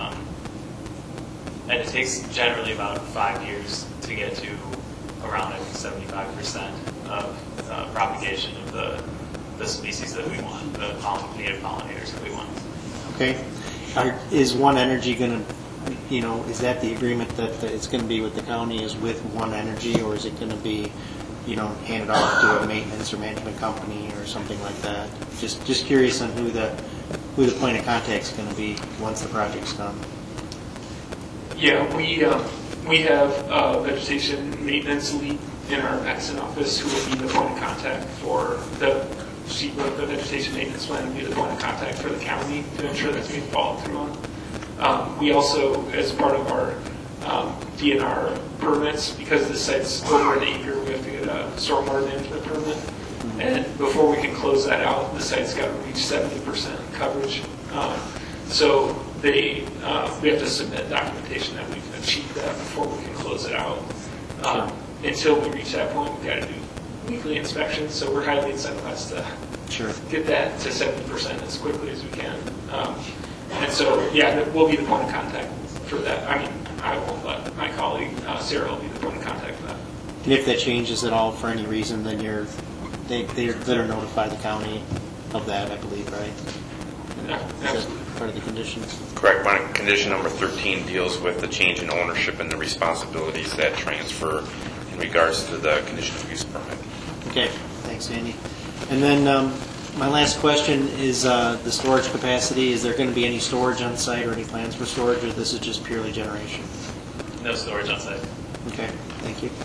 and it takes generally about 5 years to get to around 75% of propagation of the species that we want, the native pollinators that we want. Okay. Is One Energy going to, is that the agreement that it's going to be with the county is with One Energy, or is it going to be, handed off to a maintenance or management company or something like that? Just curious on who the point of contact is going to be once the project's done. Yeah, we have a vegetation maintenance lead in our Madison office who will be the point of contact for the vegetation maintenance plan, will be the point of contact for the county to ensure that's being followed through on. We also, as part of our DNR permits, because the site's over an acre, we have to get a stormwater management permit. And before we can close that out, the site's got to reach 70% coverage. So we have to submit documentation that we've achieved that before we can close it out. Until we reach that point, we've got to do weekly inspections, so we're highly incentivized to get that to 70% as quickly as we can. And so, yeah, we'll be the point of contact for that. I mean, I won't, but my colleague Sarah will be the point of contact for that. And if that changes at all for any reason, then they're notify the county of that, I believe, right? Yeah, is that part of the conditions? Correct. Condition number 13 deals with the change in ownership and the responsibilities that transfer in regards to the conditional use permit. Okay, thanks, Andy. And then my last question is the storage capacity. Is there going to be any storage on site or any plans for storage, or this is just purely generation? No storage on site. Okay, thank you.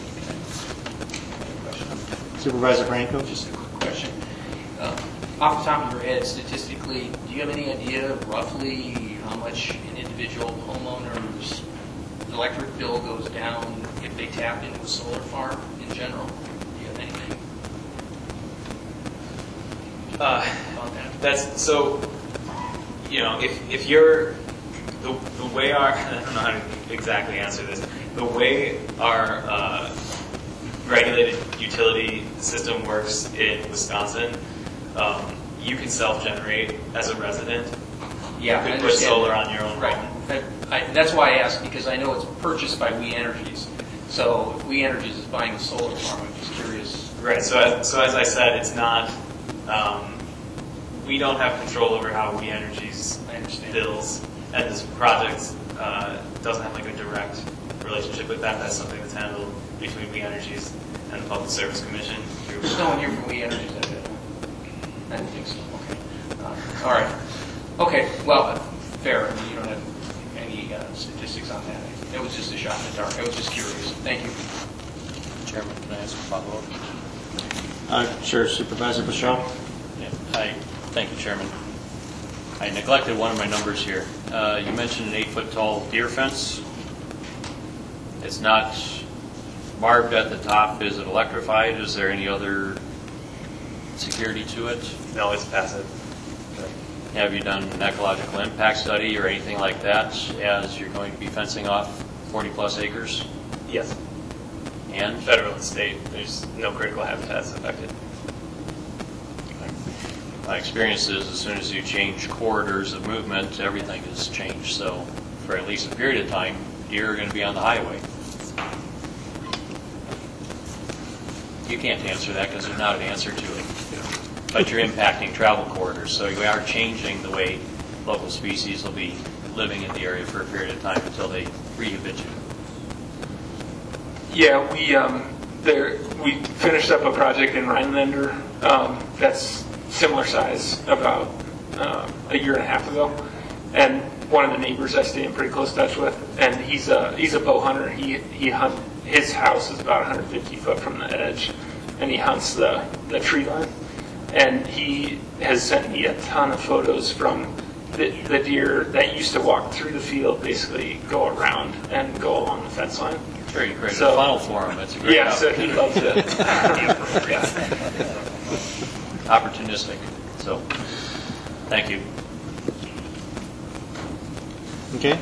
Supervisor Franco? Just a quick question. Off the top of your head, statistically, do you have any idea roughly how much an individual homeowner's electric bill goes down if they tap into a solar farm in general? Do you have anything about that? That's so. If you're the way our I don't know how to exactly answer this. The way our regulated utility system works in Wisconsin, you can self-generate as a resident. Yeah, you can put solar on your own right. home. That's why I asked, because I know it's purchased by We Energies. So if We Energies is buying a solar farm, I'm just curious. Right. So as I said, it's not. We don't have control over how We Energies bills, and this project doesn't have like a direct relationship with that. That's something that's handled between We Energies and the Public Service Commission. There's no one here from We Energy that did. I didn't think so. Okay. All right. Okay. Well, fair. I mean, you don't have any statistics on that. It was just a shot in the dark. I was just curious. Thank you. Chairman, can I ask a follow-up? Sure, Supervisor Bashaw. Yeah. Thank you, Chairman. I neglected one of my numbers here. You mentioned an 8-foot tall deer fence. It's not barbed at the top. Is it electrified? Is there any other security to it? No, it's passive. Have you done an ecological impact study or anything like that as you're going to be fencing off 40-plus acres? Yes. And? Federal and state, there's no critical habitats affected. My experience is as soon as you change corridors of movement, everything has changed. So for at least a period of time, deer are going to be on the highway. You can't answer that because there's not an answer to it. But you're impacting travel corridors, so you are changing the way local species will be living in the area for a period of time until they re-habituate. Yeah, we finished up a project in Rhinelander that's similar size about a year and a half ago, and one of the neighbors I stay in pretty close touch with, and he's a bow hunter. His house is about 150 foot from the edge, and he hunts the tree line. And he has sent me a ton of photos from the deer that used to walk through the field, basically go around and go along the fence line. Sure, you created a funnel for him. That's a great opportunity. So he loves it. Yeah. Opportunistic. So, thank you. Okay.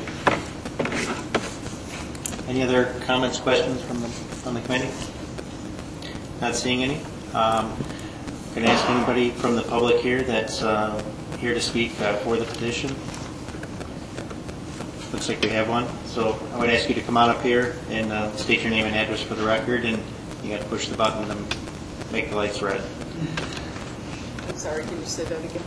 Any other comments, questions from the committee? Not seeing any. Can I ask anybody from the public here that's here to speak for the petition? Looks like we have one. So I would ask you to come on up here and state your name and address for the record, and you got to push the button to make the lights red. I'm sorry, can you say that again?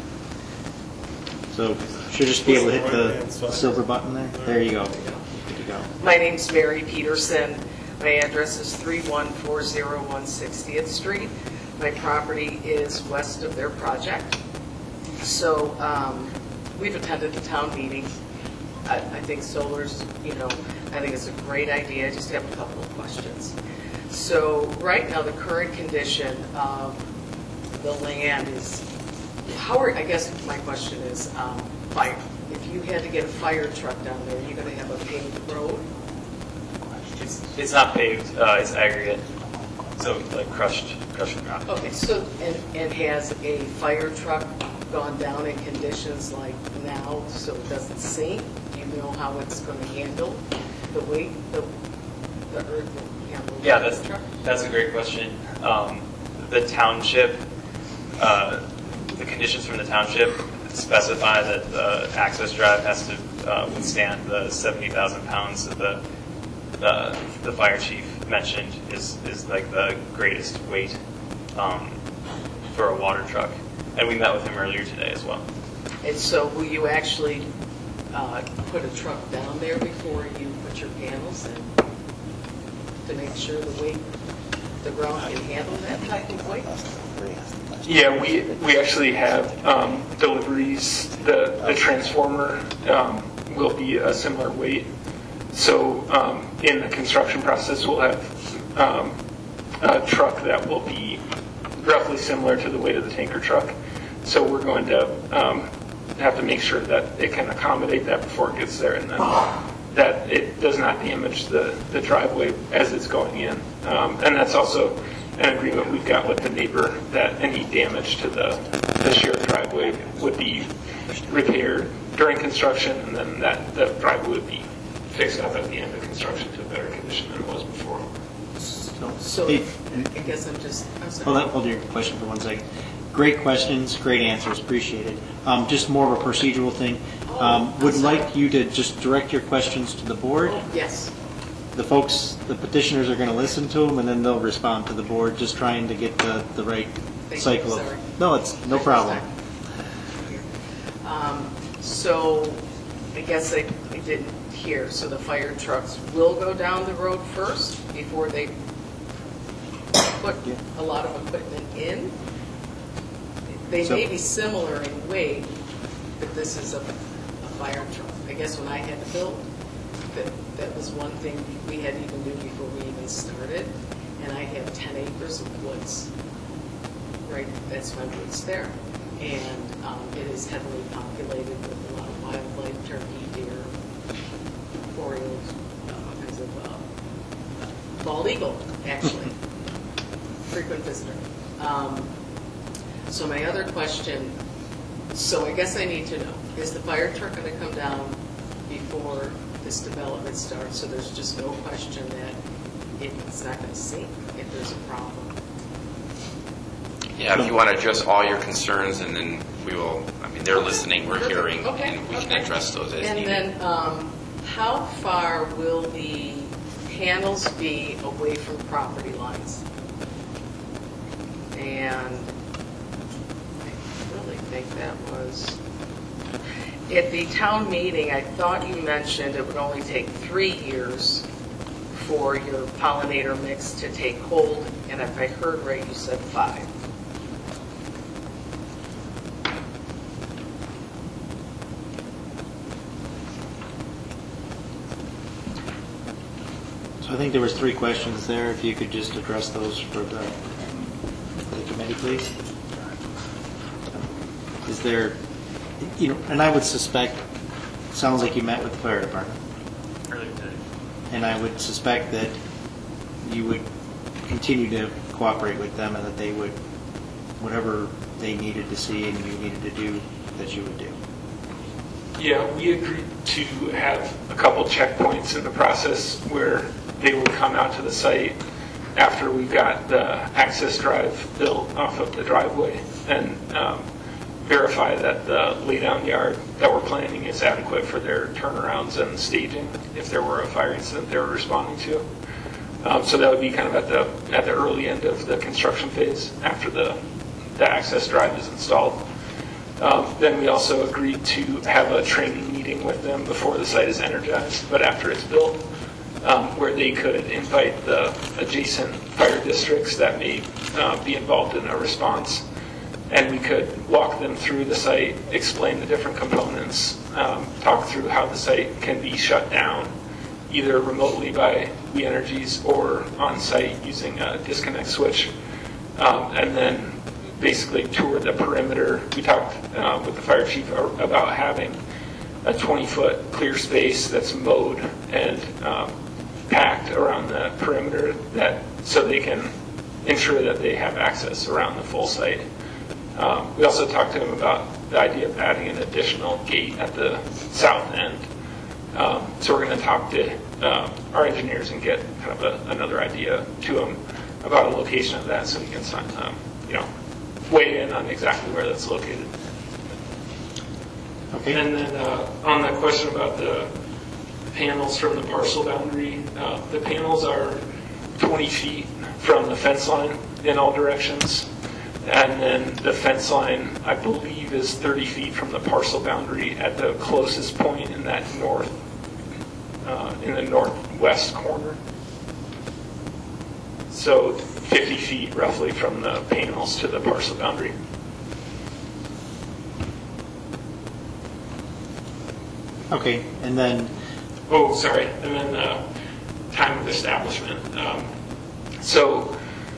So should just be able to hit the silver button there. There you go. Good to go. My name's Mary Peterson. My address is 3140 160th Street. My property is west of their project. So we've attended the town meeting. I think solar's, I think it's a great idea. I just have a couple of questions. So right now, the current condition of the land is, I guess my question is, fire. If you had to get a fire truck down there, are you going to have a paved road? It's not paved, it's aggregate. So like crushed rock. Okay, so, and has a fire truck gone down in conditions like now so it doesn't sink? Do you know how it's going to handle the weight, the earth will handle Yeah, the truck? that's a great question. The township, the conditions from the township specify that the access drive has to withstand the 70,000 pounds that the fire chief mentioned is like the greatest weight for a water truck. And we met with him earlier today as well. And so will you actually put a truck down there before you put your panels in to make sure the ground can handle that type of weight? Yeah, we actually have deliveries. The transformer will be a similar weight. So in the construction process, we'll have a truck that will be roughly similar to the weight of the tanker truck. So we're going to have to make sure that it can accommodate that before it gets there, and then that it does not damage the driveway as it's going in. And that's also an agreement we've got with the neighbor that any damage to the shared driveway would be repaired during construction, and then that the driveway would be fixed up at the end of construction to a better condition than it was before. So Hey, I guess I'm sorry. hold your question for 1 second. Great questions, great answers, appreciate it. Just more of a procedural thing. Would like you to just direct your questions to the board. Yes. The petitioners are going to listen to them, and then they'll respond to the board, just trying to get the right cycle sorry. of... No, it's no problem. So I guess I didn't hear. So the fire trucks will go down the road first before they put Yeah. a lot of equipment in. They So- may be similar in weight, but this is a fire truck. I guess when I had it built, that was one thing we had to even do before we even started. And I have 10 acres of woods. Right, that's my woods there. And it is heavily populated with a lot of wildlife, turkey, deer, orioles, all kinds of bald eagle, actually, frequent visitor. So my other question, so I guess I need to know, is the fire truck going to come down before this development starts? So there's just no question that it's not going to sink if there's a problem. Yeah, if you want to address all your concerns, and then we will, I mean, they're listening, we're hearing, Okay, and we can okay. address those as And needed. then, how far will the panels be away from property lines? And I really think that was, at the town meeting, I thought you mentioned it would only take 3 years for your pollinator mix to take hold, and if I heard right, you said 5. So I think there was 3 questions there. If you could just address those for the committee, please. Is there, and I would suspect, sounds like you met with the fire department, Earlier today. and I would suspect that you would continue to cooperate with them and that they would, whatever they needed to see and you needed to do, that you would do. Yeah, we agreed to have a couple checkpoints in the process where they would come out to the site after we got the access drive built off of the driveway and verify that the laydown yard that we're planning is adequate for their turnarounds and staging if there were a fire incident they were responding to. So that would be kind of at the early end of the construction phase after the access drive is installed. Then we also agreed to have a training meeting with them before the site is energized, but after it's built, where they could invite the adjacent fire districts that may be involved in a response. And we could walk them through the site, explain the different components, talk through how the site can be shut down, either remotely by We Energies or on site using a disconnect switch. And then basically tour the perimeter. We talked with the fire chief about having a 20-foot clear space that's mowed and packed around the perimeter so they can ensure that they have access around the full site. We also talked to him about the idea of adding an additional gate at the south end. So we're going to talk to our engineers and get kind of another idea to them about a location of that so we can weigh in on exactly where that's located. Okay. And then on the question about the panels from the parcel boundary, the panels are 20 feet from the fence line in all directions. And then the fence line, I believe, is 30 feet from the parcel boundary at the closest point in that in the northwest corner. So 50 feet roughly from the panels to the parcel boundary. Okay, and then, Oh, sorry. And then time of establishment. So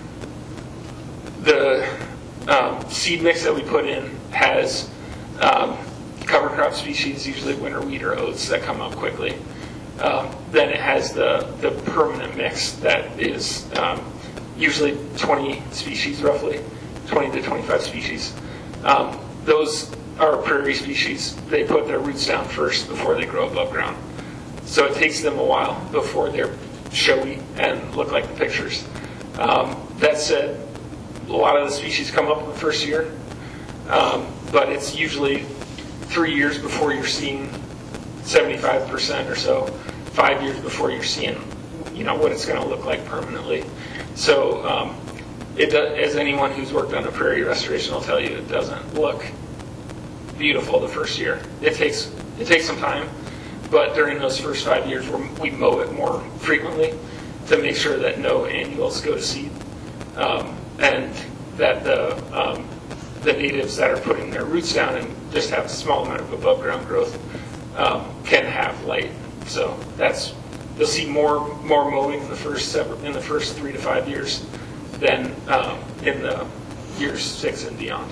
the seed mix that we put in has cover crop species, usually winter wheat or oats, that come up quickly. Then it has the permanent mix that is usually 20 species, roughly 20 to 25 species. Those are prairie species. They put their roots down first before they grow above ground. So it takes them a while before they're showy and look like the pictures. That said, a lot of the species come up in the first year, but it's usually 3 years before you're seeing 75% or so, 5 years before you're seeing, what it's going to look like permanently. So it does, as anyone who's worked on a prairie restoration will tell you, it doesn't look beautiful the first year. It takes some time, but during those first 5 years, we mow it more frequently to make sure that no annuals go to seed. and that the natives that are putting their roots down and just have a small amount of above ground growth can have light. So you'll see more mowing in the first 3 to 5 years than in the years 6 and beyond.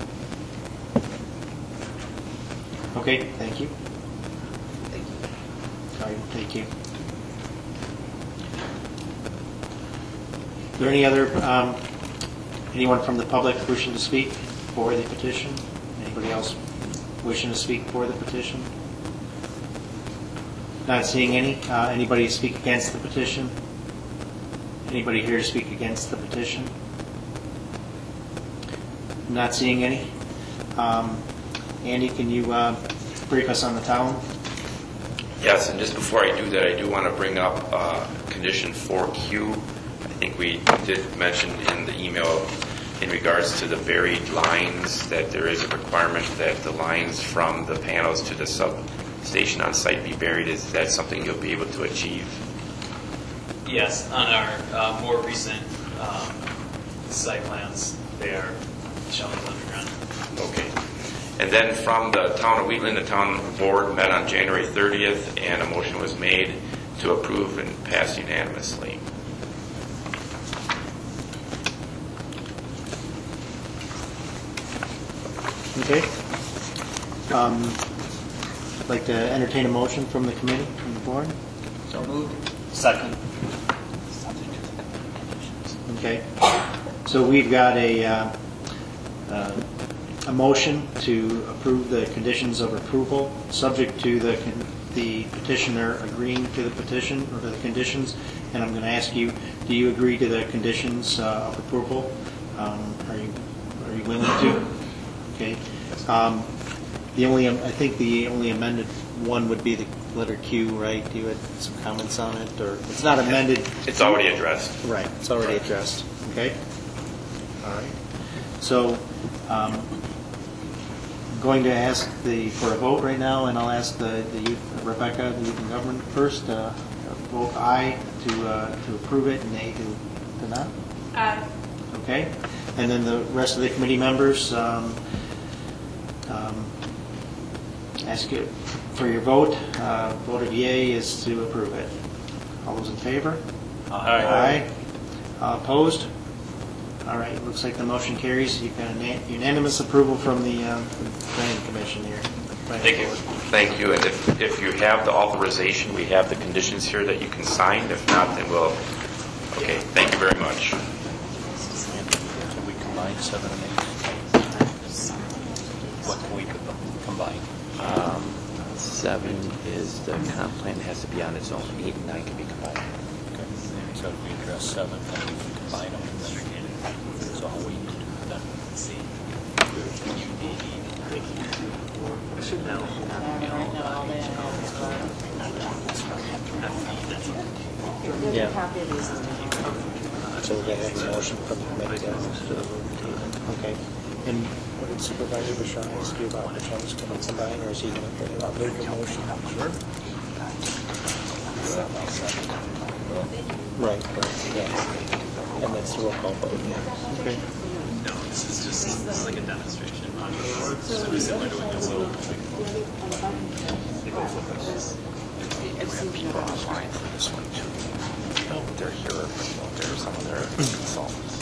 Okay, thank you. All right, thank you. Is there any other, anyone from the public wishing to speak for the petition? Anybody else wishing to speak for the petition? Not seeing any. Anybody speak against the petition? Anybody here to speak against the petition? Not seeing any. Andy, can you brief us on the town? Yes, and just before I do that, I do want to bring up condition 4Q. I think we did mention in the email in regards to the buried lines that there is a requirement that the lines from the panels to the substation on site be buried. Is that something you'll be able to achieve? Yes, on our more recent site plans, they are shown as underground. Okay. And then from the town of Wheatland, the town board met on January 30th, and a motion was made to approve and pass unanimously. Okay. I'd like to entertain a motion from the committee, from the board. So moved. Second. Okay. So we've got a motion to approve the conditions of approval, subject to the petitioner agreeing to the petition or to the conditions. And I'm going to ask you, do you agree to the conditions of approval? Are you willing to? Okay. I think the only amended one would be the letter Q, right? Do you have some comments on it, or it's not amended? It's already addressed. Right. It's already addressed. Okay. All right. So, I'm going to ask for a vote right now, and I'll ask the youth, Rebecca, the youth and government first. Vote aye to approve it, and nay to not. Aye. Okay. And then the rest of the committee members, ask you for your vote. Vote of yea is to approve it. All those in favor? Aye. Opposed? All right. Looks like the motion carries. You've got unanimous approval from the planning commission here. Thank you. Thank you. And if you have the authorization, we have the conditions here that you can sign. If not, then we'll. Okay. Thank you very much. Can we combine 7 and 8? What can we combine? 7 is the comp plan has to be on its own. 8 and 9 can be combined. Okay. So if we address 7, then we can combine them. That's all we need to do then. Yeah. So we got a motion from the committee to okay. And what did Supervisor Bashar ask you about which one's going to combine, or is he going to bring about move the motion? Sure. Right, yeah. And that's the roll call vote, yeah. Okay. No, this is like a demonstration. It's really similar to what you We have people online for this one too. Oh, they're here. They're some of their consultants.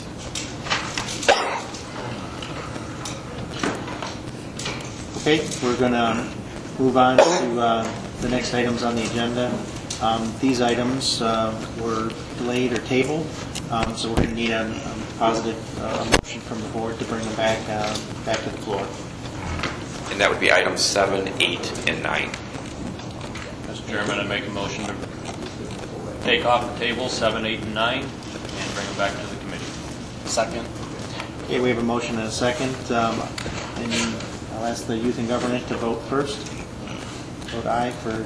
Okay, we're going to move on to the next items on the agenda. These items were delayed or tabled, so we're going to need a positive motion from the board to bring them back to the floor. And that would be items 7, 8, and 9. Mr. Chairman, I make a motion to take off the table 7, 8, and 9 and bring them back to the committee. Second. Okay, we have a motion and a second. And I'll ask the youth and government to vote first. Vote aye for.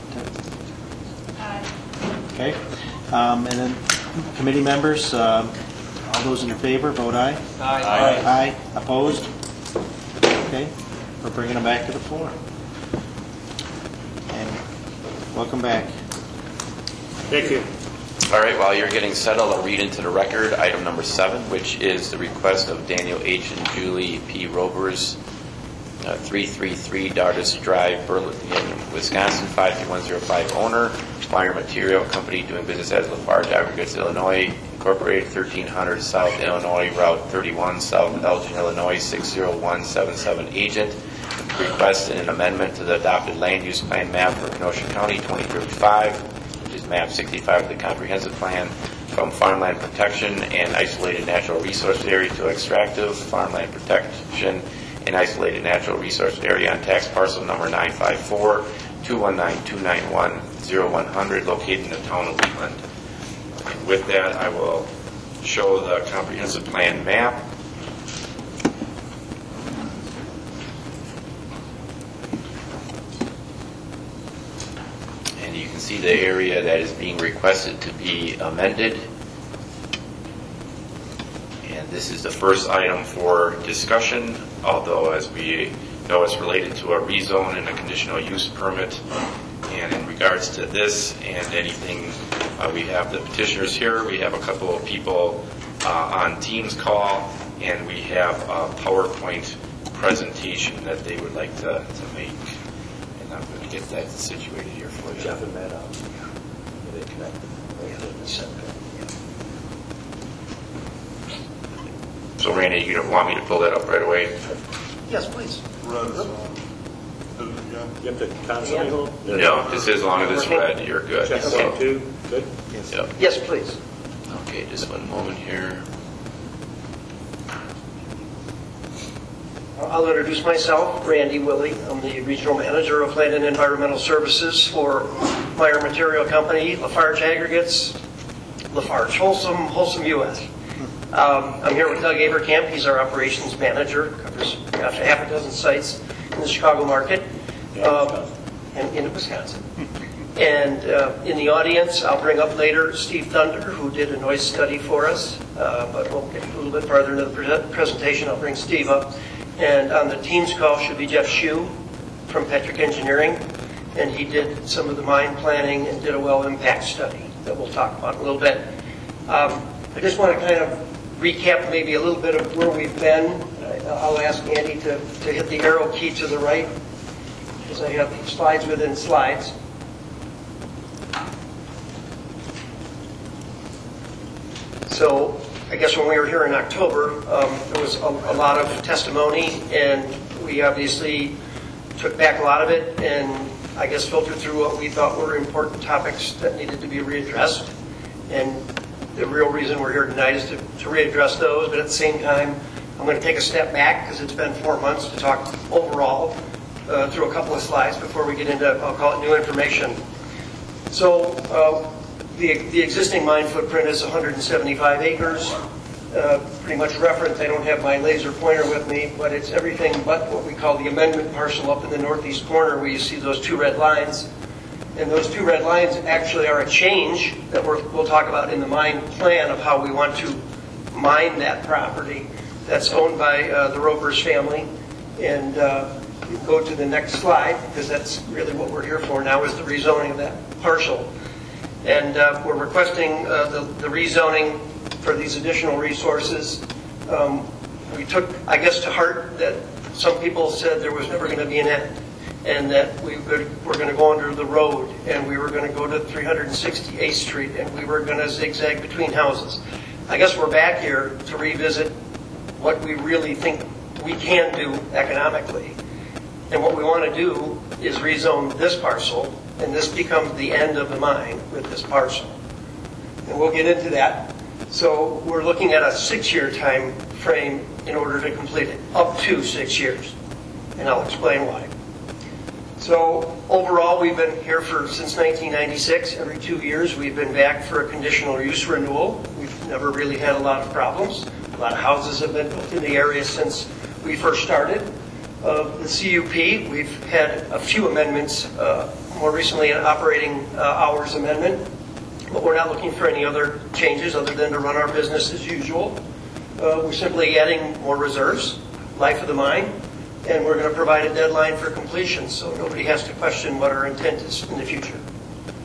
Aye. Okay. And then committee members, all those in favor, vote aye. Aye. Aye. Opposed? Okay. We're bringing them back to the floor. And welcome back. Thank you. All right, while you're getting settled, I'll read into the record item number 7, which is the request of Daniel H. and Julie P. Rovers, 333 Dardis Drive, Burlington, Wisconsin, 53105 owner, Fire Material Company doing business as Lafarge Aggregates, Illinois, Incorporated, 1300 South Illinois, Route 31, South Elgin, Illinois, 60177 agent. Request an amendment to the adopted land use plan map for Kenosha County 2035, which is map 65 of the comprehensive plan, from farmland protection and isolated natural resource area to extractive farmland protection and isolated natural resource area on tax parcel number 954-219-291-0100 located in the town of Wheatland. And with that, I will show the comprehensive plan map. And you can see the area that is being requested to be amended. And this is the first item for discussion, although as we know it's related to a rezone and a conditional use permit. And in regards to this and anything, we have the petitioners here, we have a couple of people on Teams call, and we have a PowerPoint presentation that they would like to make. And I'm going to get that situated here for you. Jeff and Matt out. They connected. So Randy, you don't want me to pull that up right away? Yes, please. Red is on. Hit it again. You have to constantly. No, just as long as it's red, you're good. Check So, out two. Good. Yes. yep. Yes, please. Okay, just one moment here. I'll introduce myself, Randy Willie. I'm the Regional Manager of Land and Environmental Services for Fire Material Company, Lafarge Aggregates, Lafarge Wholesome U.S. I'm here with Doug Averkamp. He's our Operations Manager, covers half a dozen sites in the Chicago market and in Wisconsin. And in the audience, I'll bring up later Steve Thunder, who did a noise study for us, but we'll get a little bit farther into the presentation. I'll bring Steve up. And on the Teams call should be Jeff Shue from Petrick Engineering, and he did some of the mine planning and did a well impact study that we'll talk about in a little bit. I just want to kind of recap maybe a little bit of where we've been. I'll ask Andy to hit the arrow key to the right, because I have these slides within slides. So I guess when we were here in October, there was a lot of testimony, and we obviously took back a lot of it and I guess filtered through what we thought were important topics that needed to be readdressed. And the real reason we're here tonight is to readdress those, but at the same time, I'm going to take a step back because it's been 4 months to talk overall through a couple of slides before we get into, I'll call it, new information. So the existing mine footprint is 175 acres, pretty much referenced. I don't have my laser pointer with me, but it's everything but what we call the amendment parcel up in the northeast corner where you see those two red lines. And those two red lines actually are a change that we'll talk about in the mine plan of how we want to mine that property that's owned by the Rovers family. And you go to the next slide, because that's really what we're here for now, is the rezoning of that parcel. And we're requesting the rezoning for these additional resources. We took, I guess, to heart that some people said there was never going to be an end, and that we were going to go under the road, and we were going to go to 368th Street, and we were going to zigzag between houses. I guess we're back here to revisit what we really think we can do economically. And what we want to do is rezone this parcel, and this becomes the end of the mine with this parcel. And we'll get into that. So we're looking at a 6-year time frame in order to complete it, up to 6 years. And I'll explain why. So overall, we've been here since 1996. Every 2 years, we've been back for a conditional use renewal. We've never really had a lot of problems. A lot of houses have been built in the area since we first started. The CUP, we've had a few amendments, more recently an operating hours amendment, but we're not looking for any other changes other than to run our business as usual. We're simply adding more reserves, life of the mine, and we're going to provide a deadline for completion so nobody has to question what our intent is in the future.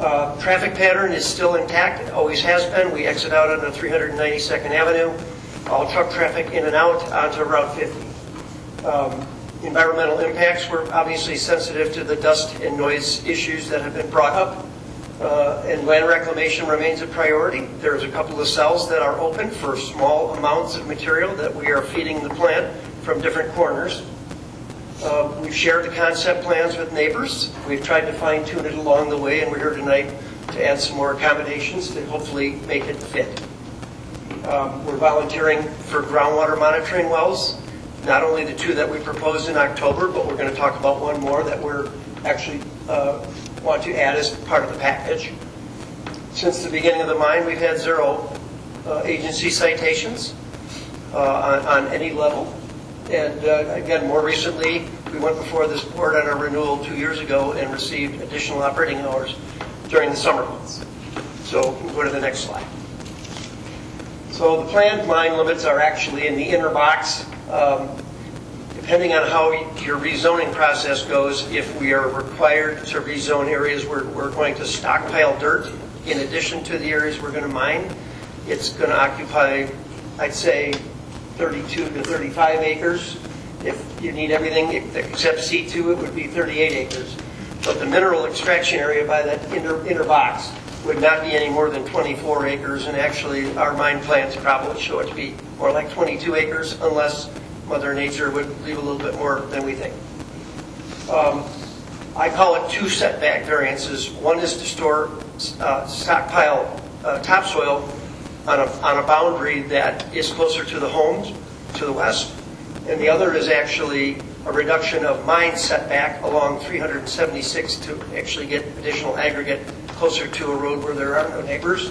Traffic pattern is still intact. It always has been. We exit out onto 392nd Avenue. All truck traffic in and out onto Route 50. Environmental impacts, we're obviously sensitive to the dust and noise issues that have been brought up. And land reclamation remains a priority. There's a couple of cells that are open for small amounts of material that we are feeding the plant from different corners. We've shared the concept plans with neighbors. We've tried to fine tune it along the way, and we're here tonight to add some more accommodations to hopefully make it fit. We're volunteering for groundwater monitoring wells, not only the 2 that we proposed in October, but we're going to talk about one more that we're actually want to add as part of the package. Since the beginning of the mine, we've had 0 agency citations on any level. And again, more recently, we went before this board on our renewal 2 years ago and received additional operating hours during the summer months. So we'll go to the next slide. So the planned mine limits are actually in the inner box. Depending on how your rezoning process goes, if we are required to rezone areas where we're going to stockpile dirt in addition to the areas we're going to mine, it's going to occupy, I'd say, 32 to 35 acres. If you need everything except C2, it would be 38 acres. But the mineral extraction area by that inner box would not be any more than 24 acres, and actually our mine plans probably show it to be more like 22 acres unless Mother Nature would leave a little bit more than we think. I call it 2 setback variances. One is to store stockpile topsoil on a boundary that is closer to the homes to the west, and the other is actually a reduction of mine setback along 376 to actually get additional aggregate closer to a road where there are no neighbors.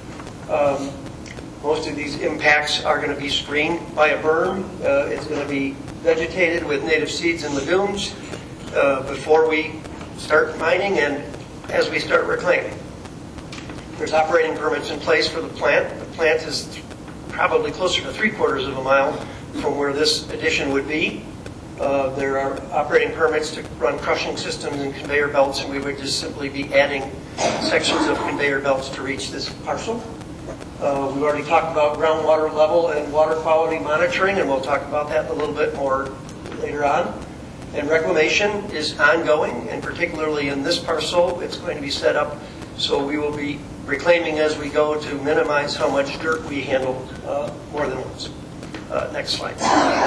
Most of these impacts are going to be screened by a berm. It's going to be vegetated with native seeds and legumes before we start mining and as we start reclaiming. There's operating permits in place for the plant. The plant is probably closer to 3/4 of a mile from where this addition would be. There are operating permits to run crushing systems and conveyor belts, and we would just simply be adding sections of conveyor belts to reach this parcel. We've already talked about groundwater level and water quality monitoring, and we'll talk about that a little bit more later on. And reclamation is ongoing, and particularly in this parcel, it's going to be set up so we will be reclaiming as we go to minimize how much dirt we handle more than once. Next slide.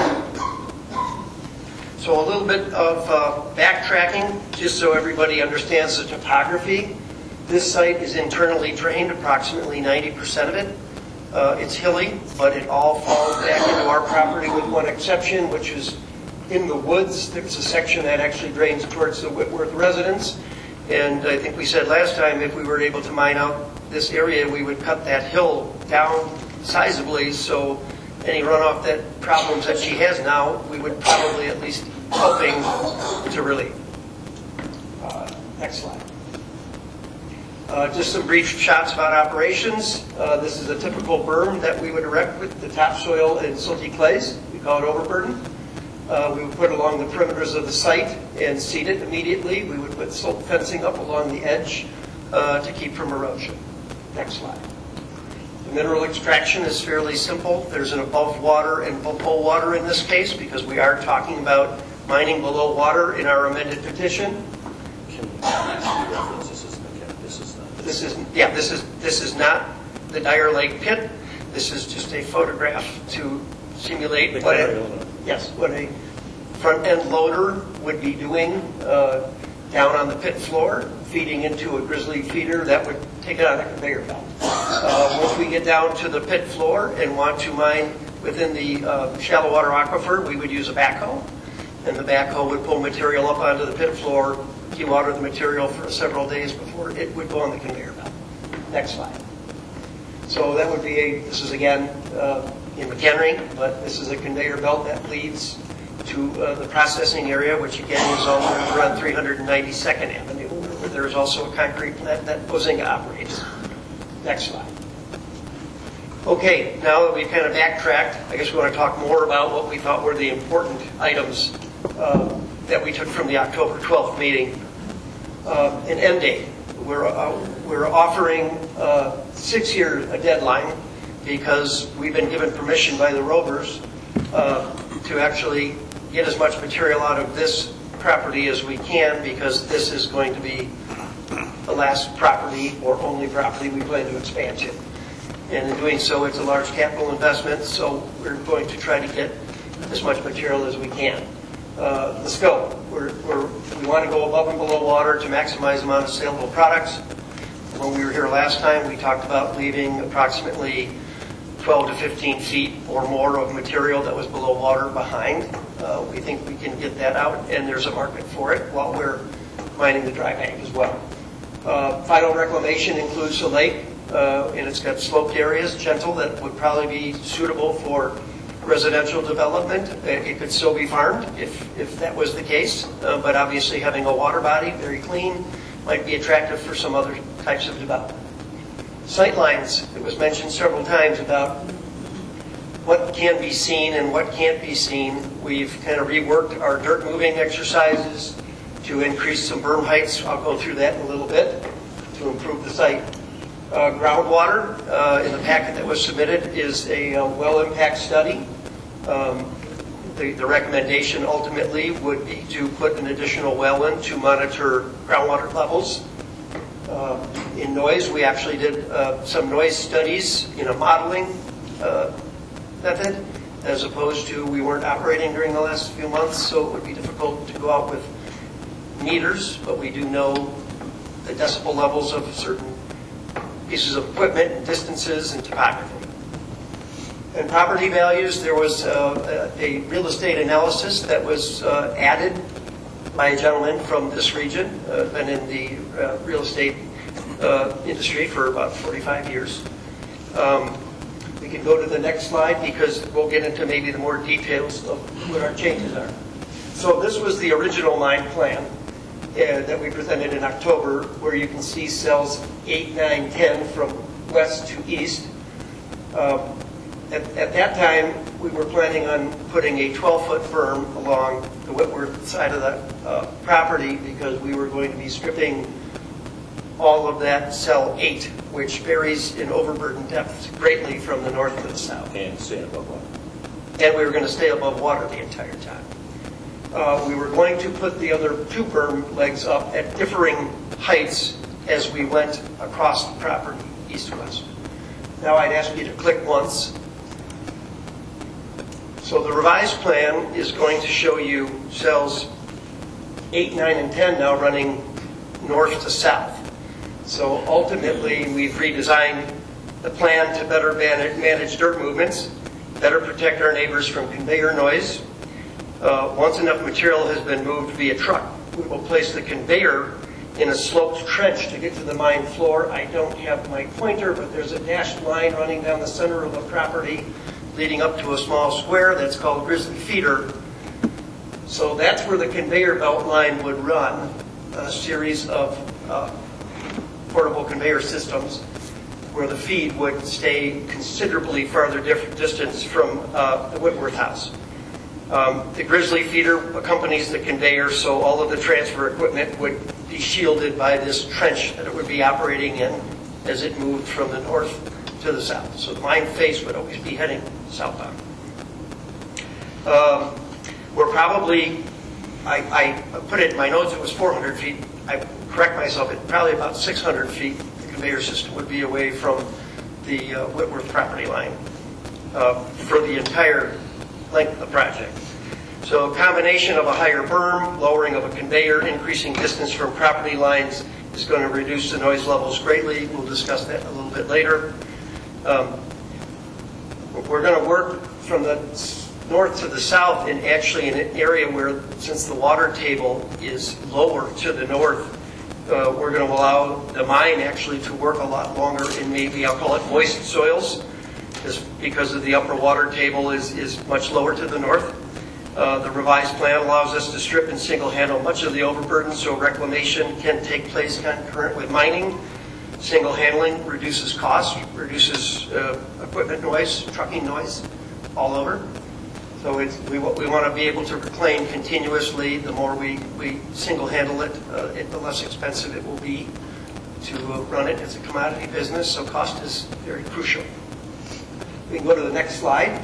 So a little bit of backtracking, just so everybody understands the topography. This site is internally drained, approximately 90% of it. It's hilly, but it all falls back into our property with one exception, which is in the woods. There's a section that actually drains towards the Whitworth residence. And I think we said last time if we were able to mine out this area, we would cut that hill down sizably, so any runoff that problems that she has now, we would probably at least hoping to relieve. Next slide. Just some brief shots about operations. This is a typical berm that we would erect with the topsoil and silty clays. We call it overburden. We would put along the perimeters of the site and seed it immediately. We would put silt fencing up along the edge to keep from erosion. Next slide. The mineral extraction is fairly simple. There's an above water and below water in this case because we are talking about mining below water in our amended petition. This is not the Dyer Lake pit. This is just a photograph to simulate what a front-end loader would be doing down on the pit floor, feeding into a grizzly feeder that would take it on a conveyor belt. Once we get down to the pit floor and want to mine within the shallow water aquifer, we would use a backhoe, and the backhoe would pull material up onto the pit floor, dewater the material for several days before it would go on the conveyor belt. Next slide. So that would be this is again in McHenry, but this is a conveyor belt that leads to the processing area, which again is all around 392nd Avenue, where there is also a concrete plant that Ozinga operates. Next slide. Okay, now that we've kind of backtracked, I guess we want to talk more about what we thought were the important items that we took from the October 12th meeting. An end date. we're offering 6 year a deadline because we've been given permission by the Rovers to actually get as much material out of this property as we can, because this is going to be the last property or only property we plan to expand to. And in doing so, it's a large capital investment, so we're going to try to get as much material as we can. The scope, we want to go above and below water to maximize the amount of saleable products. When we were here last time, we talked about leaving approximately 12 to 15 feet or more of material that was below water behind. We think we can get that out, and there's a market for it while we're mining the dry bank as well. Final reclamation includes the lake, and it's got sloped areas, gentle, that would probably be suitable for residential development. It could still be farmed if that was the case, but obviously having a water body, very clean, might be attractive for some other types of development. Sight lines, it was mentioned several times about what can be seen and what can't be seen. We've kind of reworked our dirt moving exercises to increase some berm heights. I'll go through that in a little bit to improve the site. Groundwater, in the packet that was submitted, is a well impact study. The recommendation ultimately would be to put an additional well in to monitor groundwater levels. In noise, we actually did some noise studies in a modeling method, as opposed to we weren't operating during the last few months, so it would be difficult to go out with meters, but we do know the decibel levels of certain pieces of equipment, and distances, and topography. And property values, there was a real estate analysis that was added by a gentleman from this region, been in the real estate industry for about 45 years. We can go to the next slide because we'll get into maybe the more details of what our changes are. So this was the original mine plan that we presented in October, where you can see cells 8, 9, 10 from west to east. At that time, we were planning on putting a 12-foot berm along the Whitworth side of the property because we were going to be stripping all of that cell 8, which varies in overburden depth greatly from the north to the south. And stay above water. And we were going to stay above water the entire time. We were going to put the other 2 berm legs up at differing heights as we went across the property, east-west. Now I'd ask you to click once. So the revised plan is going to show you cells 8, 9, and 10 now running north to south. So ultimately, we've redesigned the plan to better manage dirt movements, better protect our neighbors from conveyor noise. Once enough material has been moved via truck, we will place the conveyor in a sloped trench to get to the mine floor. I don't have my pointer, but there's a dashed line running down the center of the property leading up to a small square that's called Grizzly Feeder. So that's where the conveyor belt line would run, a series of portable conveyor systems where the feed would stay considerably farther distance from the Whitworth house. The Grizzly Feeder accompanies the conveyor, so all of the transfer equipment would be shielded by this trench that it would be operating in as it moved from the north to the south. So the mine face would always be heading southbound. We're probably, I put it in my notes, it was 400 feet. I correct myself, it's probably about 600 feet the conveyor system would be away from the Whitworth property line for the entire length of the project. So a combination of a higher berm, lowering of a conveyor, increasing distance from property lines is going to reduce the noise levels greatly. We'll discuss that a little bit later. We're going to work from the north to the south in actually in an area where, since the water table is lower to the north, we're going to allow the mine actually to work a lot longer in maybe, I'll call it moist soils, because of the upper water table is much lower to the north. The revised plan allows us to strip and single handle much of the overburden so reclamation can take place concurrent with mining. Single handling reduces cost, reduces equipment noise, trucking noise all over. So we want to be able to reclaim continuously. The more we single handle it, the less expensive it will be to run it. It's a commodity business, so cost is very crucial. We can go to the next slide.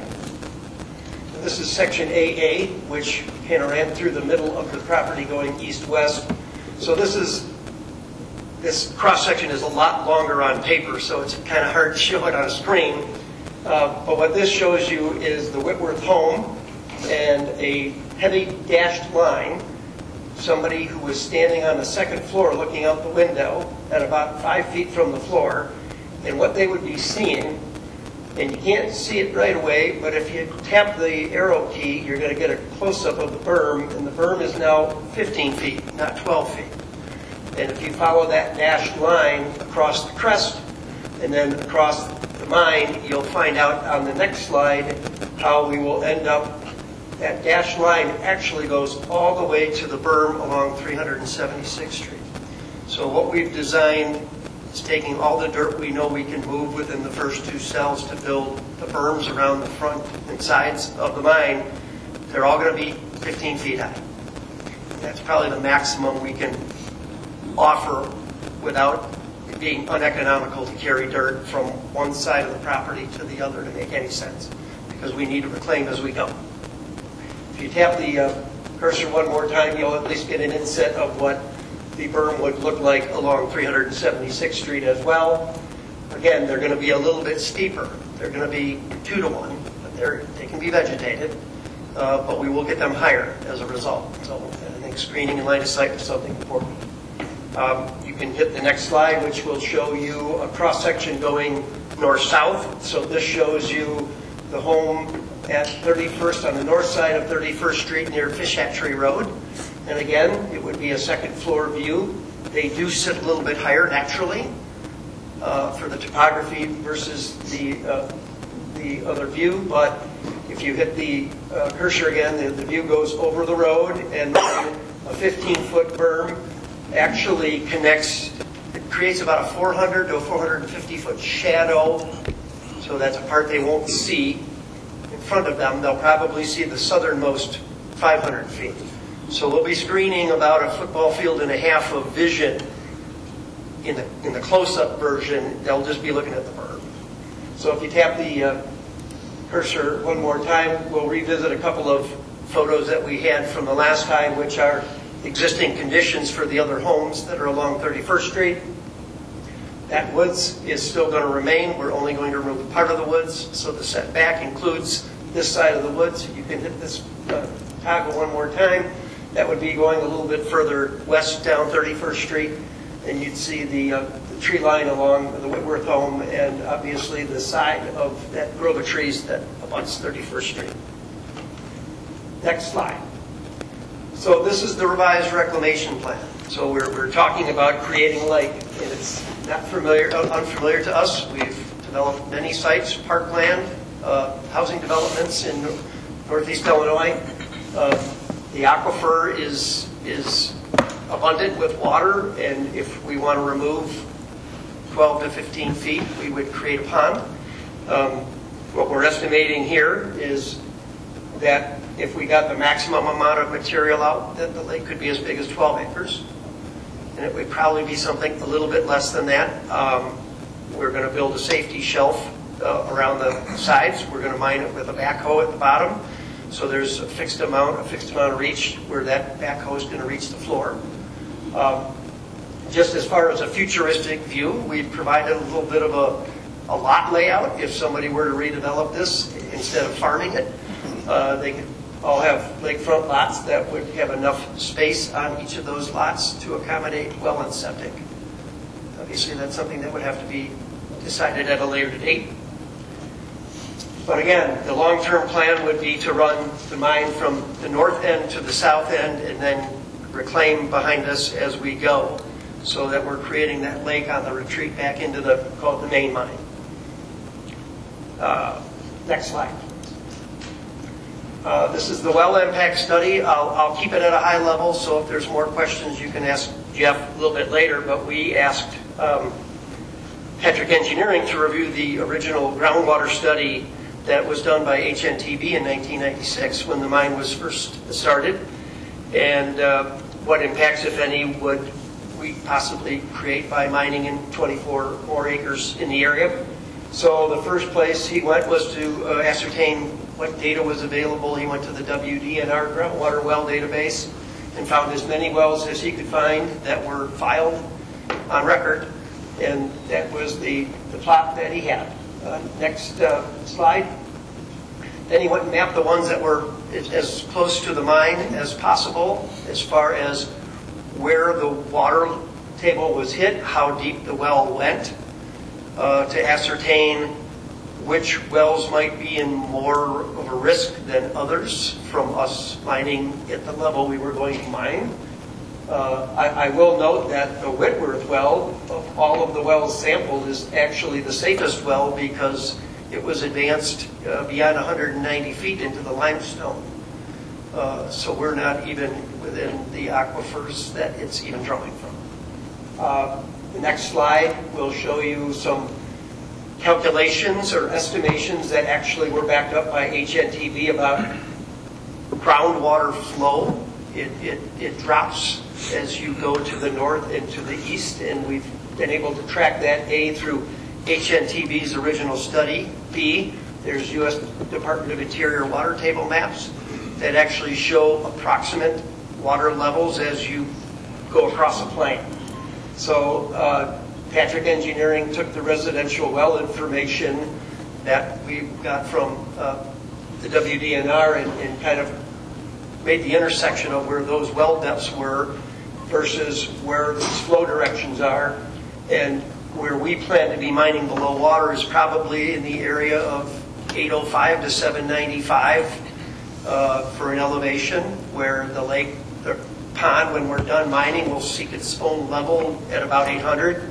This is section AA, which kind of ran through the middle of the property going east-west. So this cross-section is a lot longer on paper, so it's kind of hard to show it on a screen. But what this shows you is the Whitworth home and a heavy dashed line, somebody who was standing on the second floor looking out the window at about 5 feet from the floor, and what they would be seeing, and you can't see it right away, but if you tap the arrow key, you're going to get a close-up of the berm, and the berm is now 15 feet, not 12 feet. And if you follow that dashed line across the crest and then across the mine, you'll find out on the next slide how we will end up. That dashed line actually goes all the way to the berm along 376th Street. So what we've designed is taking all the dirt we know we can move within the first two cells to build the berms around the front and sides of the mine. They're all going to be 15 feet high. That's probably the maximum we can offer without it being uneconomical to carry dirt from one side of the property to the other to make any sense, because we need to reclaim as we go. If you tap the cursor one more time, you'll at least get an inset of what the berm would look like along 376th Street as well. Again, they're going to be a little bit steeper. They're going to be 2 to 1, but they can be vegetated, but we will get them higher as a result. So I think screening and line of sight is something important. You can hit the next slide, which will show you a cross-section going north-south. So this shows you the home at 31st on the north side of 31st Street near Fish Hatchery Road. And again, it would be a second floor view. They do sit a little bit higher naturally for the topography versus the other view. But if you hit the cursor again, the view goes over the road, and a 15-foot berm actually connects. It creates about a 400 to a 450-foot shadow. So that's a part they won't see in front of them. They'll probably see the southernmost 500 feet. So we'll be screening about a football field and a half of vision in the close-up version. They'll just be looking at the berm. So if you tap the cursor one more time, we'll revisit a couple of photos that we had from the last time, which are existing conditions for the other homes that are along 31st Street. That woods is still going to remain. We're only going to remove part of the woods, so the setback includes this side of the woods. You can hit this toggle one more time. That would be going a little bit further west down 31st Street, and you'd see the tree line along the Whitworth home and obviously the side of that grove of trees that abuts 31st Street. Next slide. So this is the revised reclamation plan. So we're talking about creating a lake, and it's not unfamiliar to us. We've developed many sites, parkland, housing developments in northeast Illinois. The aquifer is abundant with water, and if we want to remove 12 to 15 feet, we would create a pond. What we're estimating here is that if we got the maximum amount of material out, that the lake could be as big as 12 acres. And it would probably be something a little bit less than that. We're going to build a safety shelf around the sides. We're going to mine it with a backhoe at the bottom. So there's a fixed amount of reach where that backhoe is going to reach the floor. Just as far as a futuristic view, we've provided a little bit of a lot layout. If somebody were to redevelop this instead of farming it, they could all have lakefront lots that would have enough space on each of those lots to accommodate well and septic. Obviously, that's something that would have to be decided at a later date. But again, the long-term plan would be to run the mine from the north end to the south end and then reclaim behind us as we go, so that we're creating that lake on the retreat back into called the main mine. Next slide. This is the well impact study. I'll keep it at a high level, so if there's more questions, you can ask Jeff a little bit later. But we asked Patrick Engineering to review the original groundwater study that was done by HNTB in 1996 when the mine was first started, and what impacts, if any, would we possibly create by mining in 24 more acres in the area. So the first place he went was to ascertain what data was available. He went to the WDNR groundwater well database and found as many wells as he could find that were filed on record, and that was the plot that he had. Next slide. Then he went and mapped the ones that were as close to the mine as possible as far as where the water table was hit, how deep the well went, to ascertain which wells might be in more of a risk than others from us mining at the level we were going to mine. I will note that the Whitworth well, of all of the wells sampled, is actually the safest well because it was advanced beyond 190 feet into the limestone. So we're not even within the aquifers that it's even drawing from. The next slide will show you some calculations or estimations that actually were backed up by HNTV about groundwater flow. It drops as you go to the north and to the east, and we've been able to track that, A, through HNTV's original study, B, there's U.S. Department of Interior water table maps that actually show approximate water levels as you go across a plain. So Patrick Engineering took the residential well information that we got from the WDNR and kind of made the intersection of where those well depths were versus where these flow directions are, and where we plan to be mining below water is probably in the area of 805 to 795 for an elevation, where the lake, the pond, when we're done mining, will seek its own level at about 800.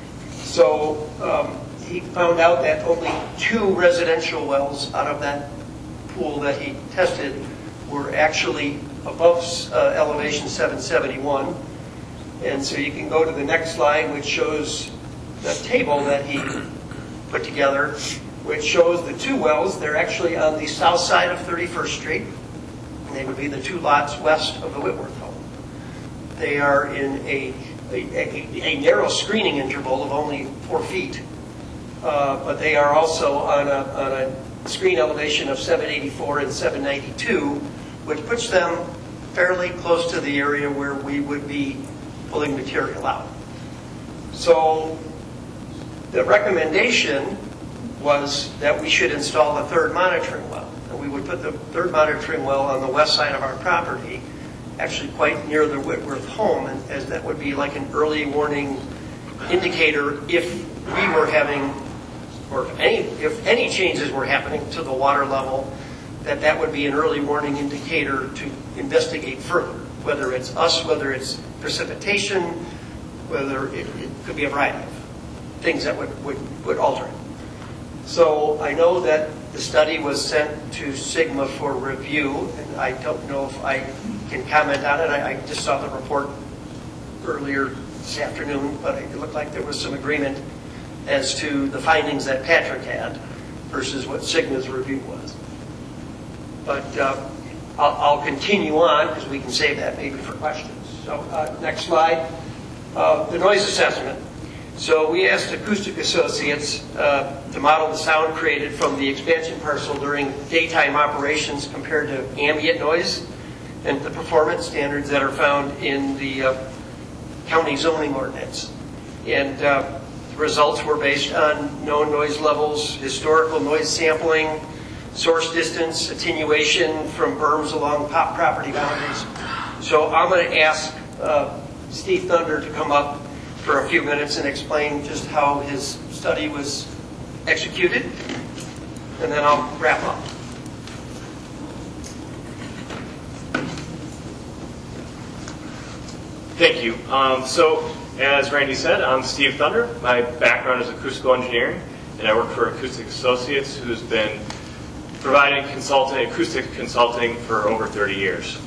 So he found out that only 2 residential wells out of that pool that he tested were actually above elevation 771. And so you can go to the next slide, which shows the table that he put together, which shows the 2 wells. They're actually on the south side of 31st Street. And they would be the 2 lots west of the Whitworth home. They are in a narrow screening interval of only 4 feet. But they are also on a screen elevation of 784 and 792, which puts them fairly close to the area where we would be pulling material out. So the recommendation was that we should install a 3rd monitoring well. And we would put the 3rd monitoring well on the west side of our property, actually quite near the Whitworth home, and as that would be like an early warning indicator if we were having, or if any changes were happening to the water level, that would be an early warning indicator to investigate further, whether it's us, whether it's precipitation, whether it could be a variety of things that would alter it. So I know that the study was sent to Sigma for review, and I don't know if I can comment on it. I just saw the report earlier this afternoon, but it looked like there was some agreement as to the findings that Patrick had versus what Sigma's review was. But I'll continue on because we can save that maybe for questions. So next slide, the noise assessment. So we asked Acoustic Associates to model the sound created from the expansion parcel during daytime operations compared to ambient noise and the performance standards that are found in the county zoning ordinance. And the results were based on known noise levels, historical noise sampling, source distance, attenuation from berms along property boundaries. So I'm going to ask Steve Thunder to come up for a few minutes and explain just how his study was executed, and then I'll wrap up. Thank you. So, as Randy said, I'm Steve Thunder. My background is acoustical engineering, and I work for Acoustic Associates, who's been providing acoustic consulting for over 30 years.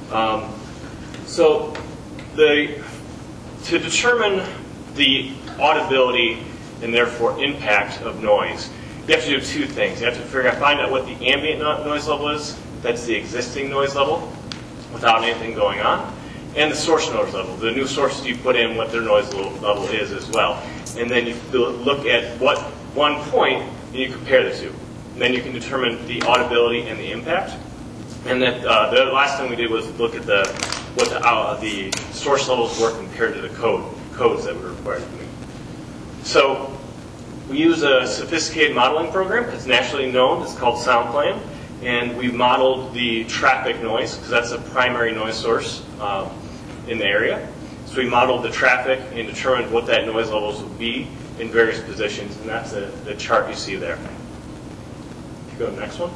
To determine the audibility and therefore impact of noise, you have to do 2 things. You have to find out what the ambient noise level is, that's the existing noise level, without anything going on. and the source noise level. The new sources you put in, what their noise level is as well. And then you look at what one point, and you compare the two. And then you can determine the audibility and the impact. And then the last thing we did was look at what the source levels were compared to the codes that were required to meet. So we use a sophisticated modeling program. It's nationally known. It's called SoundPlan. And we modeled the traffic noise, because that's a primary noise source in the area. So we modeled the traffic and determined what that noise levels would be in various positions, and that's the chart you see there. If you go to the next one.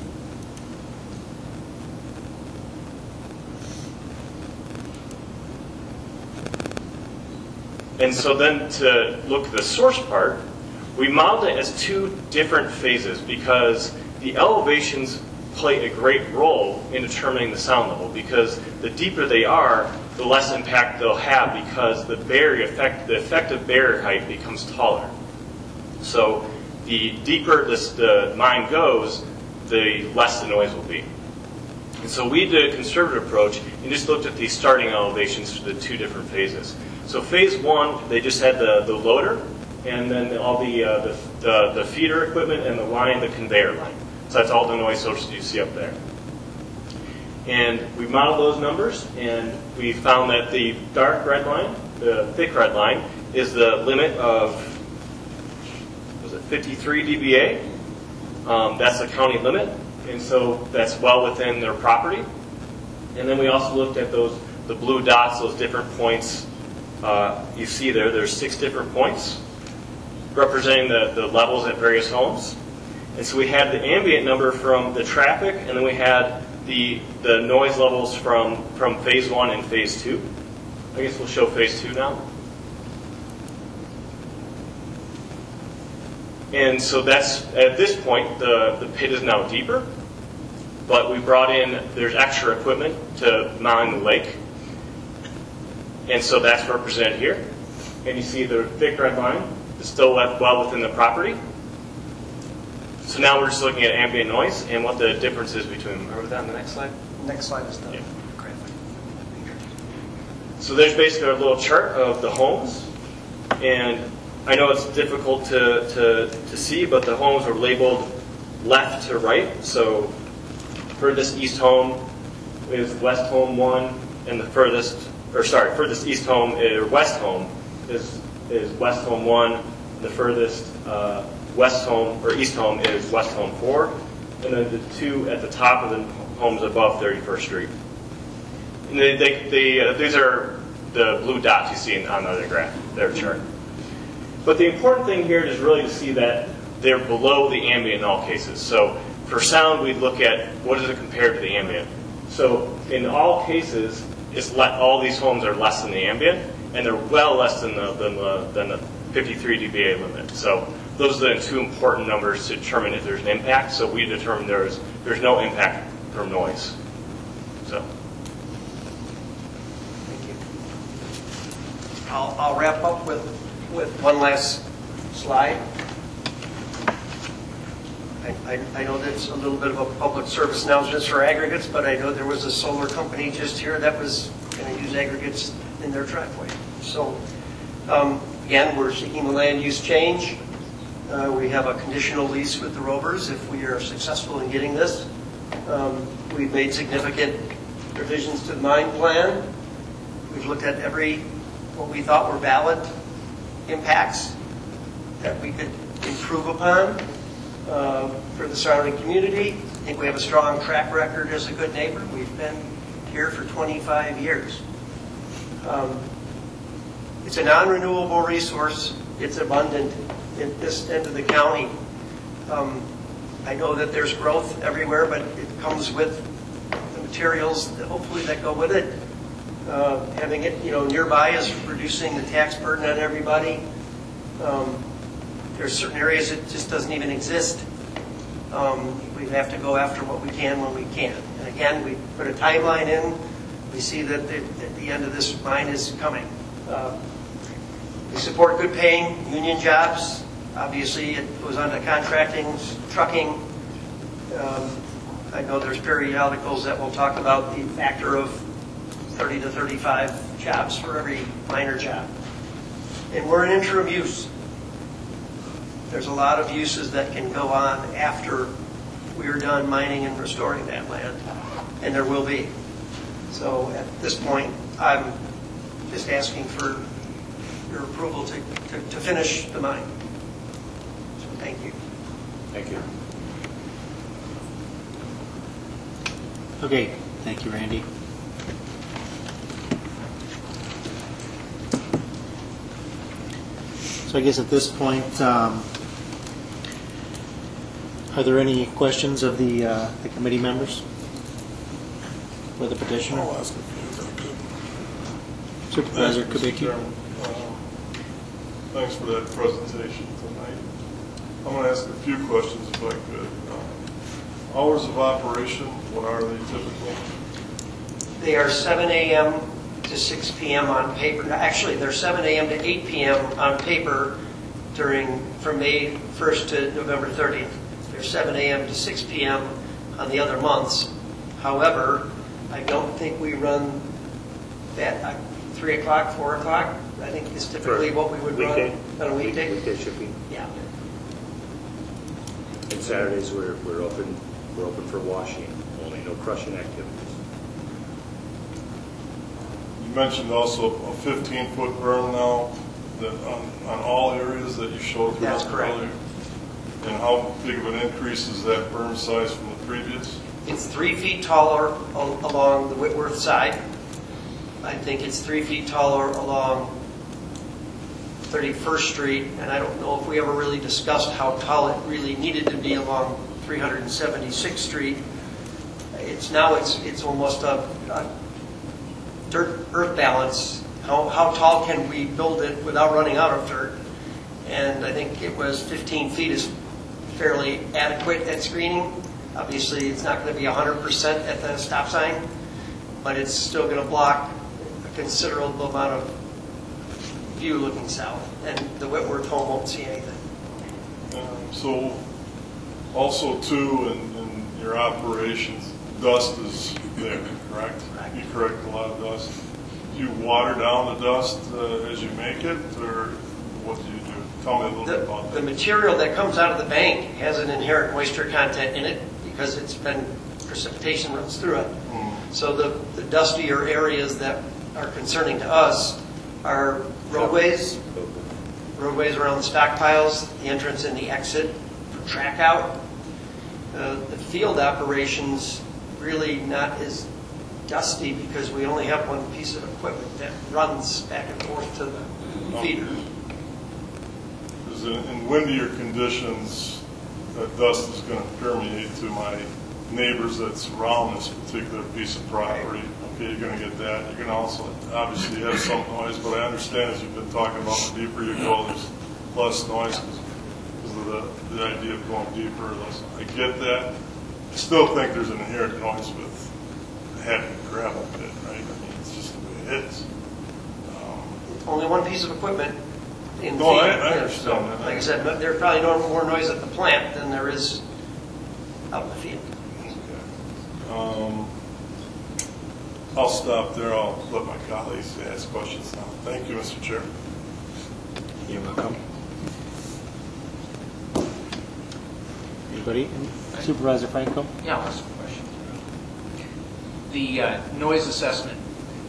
And so then to look at the source part, we modeled it as two different phases because the elevations play a great role in determining the sound level, because the deeper they are, the less impact they'll have, because the effective barrier height becomes taller. So the deeper the mine goes, the less the noise will be. And so we did a conservative approach and just looked at the starting elevations for the two different phases. So phase one, they just had the loader, and then all the feeder equipment and the line, the conveyor line. So that's all the noise sources you see up there. And we modeled those numbers, and we found that the dark red line, the thick red line, is the limit of, was it 53 dBA? That's the county limit, and so that's well within their property. And then we also looked at the blue dots, those different points. You see there's 6 different points representing the levels at various homes. And so we had the ambient number from the traffic, and then we had the noise levels from phase 1 and phase 2. I guess we'll show phase 2 now. And so that's, at this point, the pit is now deeper, but we brought in, there's extra equipment to mine the lake. And so that's represented here. And you see the thick red line is still well within the property. So now we're just looking at ambient noise and what the difference is between them. Remember that on the next slide? Next slide is done. Yeah. So there's basically a little chart of the homes. And I know it's difficult to see, but the homes are labeled left to right. So furthest east home is West Home 1, and the furthest east home, or West Home, is West Home 1. The furthest West Home, or East Home, is West Home 4. And then the two at the top of the homes above 31st Street. And these are the blue dots you see on the other graph, their chart. But the important thing here is really to see that they're below the ambient in all cases. So for sound, we look at what is it compared to the ambient. So in all cases, all these homes are less than the ambient, and they're well less than the 53 dBA limit. So those are the two important numbers to determine if there's an impact. So we determined there's no impact from noise. So. Thank you. I'll wrap up with one last slide. I know that's a little bit of a public service announcement for aggregates, but I know there was a solar company just here that was going to use aggregates in their driveway. So again, we're seeking a land use change. We have a conditional lease with the Rovers if we are successful in getting this. We've made significant revisions to the mine plan. We've looked at what we thought were valid impacts that we could improve upon for the surrounding community. I think we have a strong track record as a good neighbor. We've been here for 25 years. It's a non-renewable resource. It's abundant in this end of the county. I know that there's growth everywhere, but it comes with the materials that hopefully that go with it. Having it nearby is reducing the tax burden on everybody. There's certain areas it just doesn't even exist. We have to go after what we can when we can. And again, we put a timeline in. We see that the end of this mine is coming. We support good paying union jobs. Obviously, it goes on to contracting, trucking. I know there's periodicals that will talk about the factor of 30 to 35 jobs for every minor job. And we're an interim use. There's a lot of uses that can go on after we're done mining and restoring that land, and there will be. So at this point, I'm just asking for your approval to finish the mine. So thank you. Thank you. Okay, thank you, Randy. So I guess at this point, are there any questions of the committee members or the petitioner? I'll ask a few. Supervisor Kubicki. Thanks for that presentation tonight. I'm going to ask a few questions if I could. Hours of operation, what are they typically? They are 7 a.m. to 6 p.m. on paper. Actually, they're 7 a.m. to 8 p.m. on paper from May 1st to November 30th. They're 7 a.m. to 6 p.m. on the other months. However, I don't think we run that 3 o'clock, 4 o'clock. I think is typically what we would run on a weekday. Weekday shipping. Yeah. And Saturdays we're open. We're open for washing, only no crushing activities. You mentioned also a 15-foot berm now that on all areas that you showed through That's correct. earlier. And how big of an increase is that berm size from the previous? It's 3 feet taller along the Whitworth side. I think it's 3 feet taller along 31st Street, and I don't know if we ever really discussed how tall it really needed to be along 376th Street. It's almost a dirt earth balance. How tall can we build it without running out of dirt? And I think it was 15 feet is fairly adequate at screening. Obviously, it's not going to be 100% at the stop sign, but it's still going to block a considerable amount of view looking south, and the Whitworth home won't see anything. So also too in your operations, dust is there, correct? You correct a lot of dust. Do you water down the dust as you make it, or what do you do? Tell me a little bit about that. The material that comes out of the bank has an inherent moisture content in it because precipitation runs through it. So the dustier areas that are concerning to us are roadways around the stockpiles, the entrance and the exit for track out. The field operations really not as dusty because we only have one piece of equipment that runs back and forth to the feeder. Because in windier conditions, that dust is going to permeate to my neighbors that surround this particular piece of property. Okay, you're going to get that. You're going to also obviously have some noise, but I understand as you've been talking about the deeper you go, there's less noise because of the idea of going deeper or less. I get that. I still think there's an inherent noise with having a gravel pit, right? I mean, it's just the way it is. Only one piece of equipment in the No, field. I understand that. Like I said, but there's probably no more noise at the plant than there is out in the field. I'll stop there. I'll let my colleagues ask questions now. Thank you, Mr. Chair. You're welcome. Anybody? Supervisor Franco? Yeah, I'll ask a question. The noise assessment.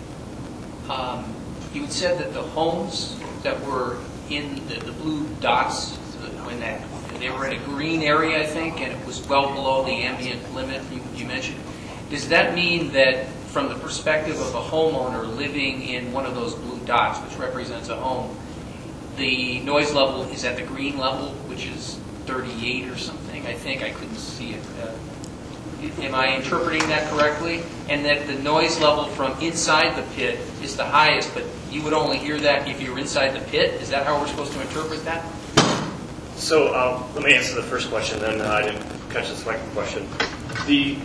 You had said that the homes that were in the blue dots, when they were in a green area, I think, and it was well below the ambient limit you mentioned. Does that mean that from the perspective of a homeowner living in one of those blue dots, which represents a home, the noise level is at the green level, which is 38 or something? I think I couldn't see it. Am I interpreting that correctly? And that the noise level from inside the pit is the highest, but you would only hear that if you were inside the pit? Is that how we're supposed to interpret that? So let me answer the first question, then I didn't catch the second question. The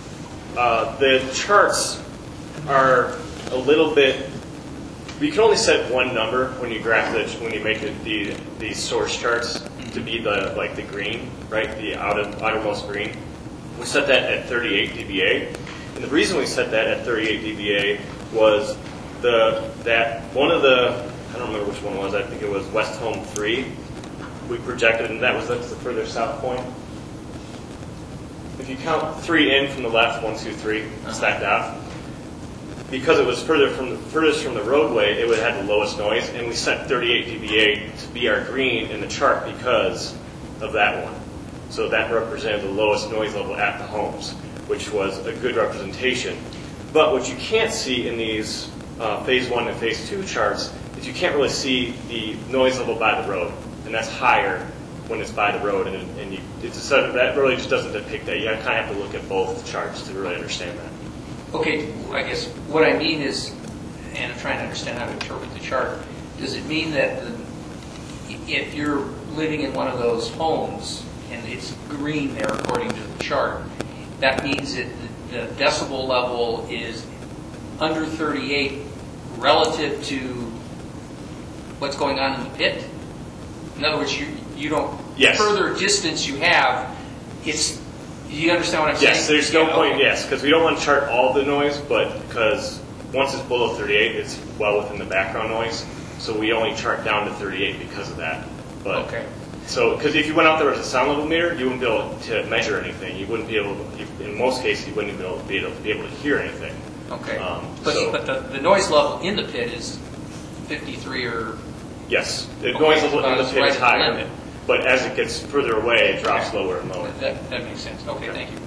charts are a little bit. You can only set one number when you graph it, when you make it the source charts to be the green, right? The outermost green. We set that at 38 dBA, and the reason we set that at 38 dBA was that one of the, I don't remember which one it was, I think it was West Home 3, we projected, and that's the further south point. If you count 3 in from the left, 1, 2, 3, stacked out, because it was furthest from the roadway, it would have the lowest noise, and we set 38 dBA to be our green in the chart because of that one. So that represented the lowest noise level at the homes, which was a good representation. But what you can't see in these phase 1 and phase 2 charts is you can't really see the noise level by the road, and that's higher when it's by the road, and that really just doesn't depict that. You kind of have to look at both charts to really understand that. Okay, I guess what I mean is, and I'm trying to understand how to interpret the chart, does it mean that if you're living in one of those homes and it's green there according to the chart, that means that the decibel level is under 38 relative to what's going on in the pit? In other words, you don't, yes. The further distance you have, you understand what I'm saying? Yes, there's no point, yes, because we don't want to chart all the noise, but because once it's below 38, it's well within the background noise, so we only chart down to 38 because of that. But, okay. So, because if you went out there with a sound level meter, you wouldn't be able to measure anything. You wouldn't be able to, in most cases, you wouldn't even be able to hear anything. Okay. But the noise level in the pit is 53 or... Yes, the noise level in the pit is higher. Limit. But as it gets further away, it drops lower and lower. That makes sense. Okay, thank you.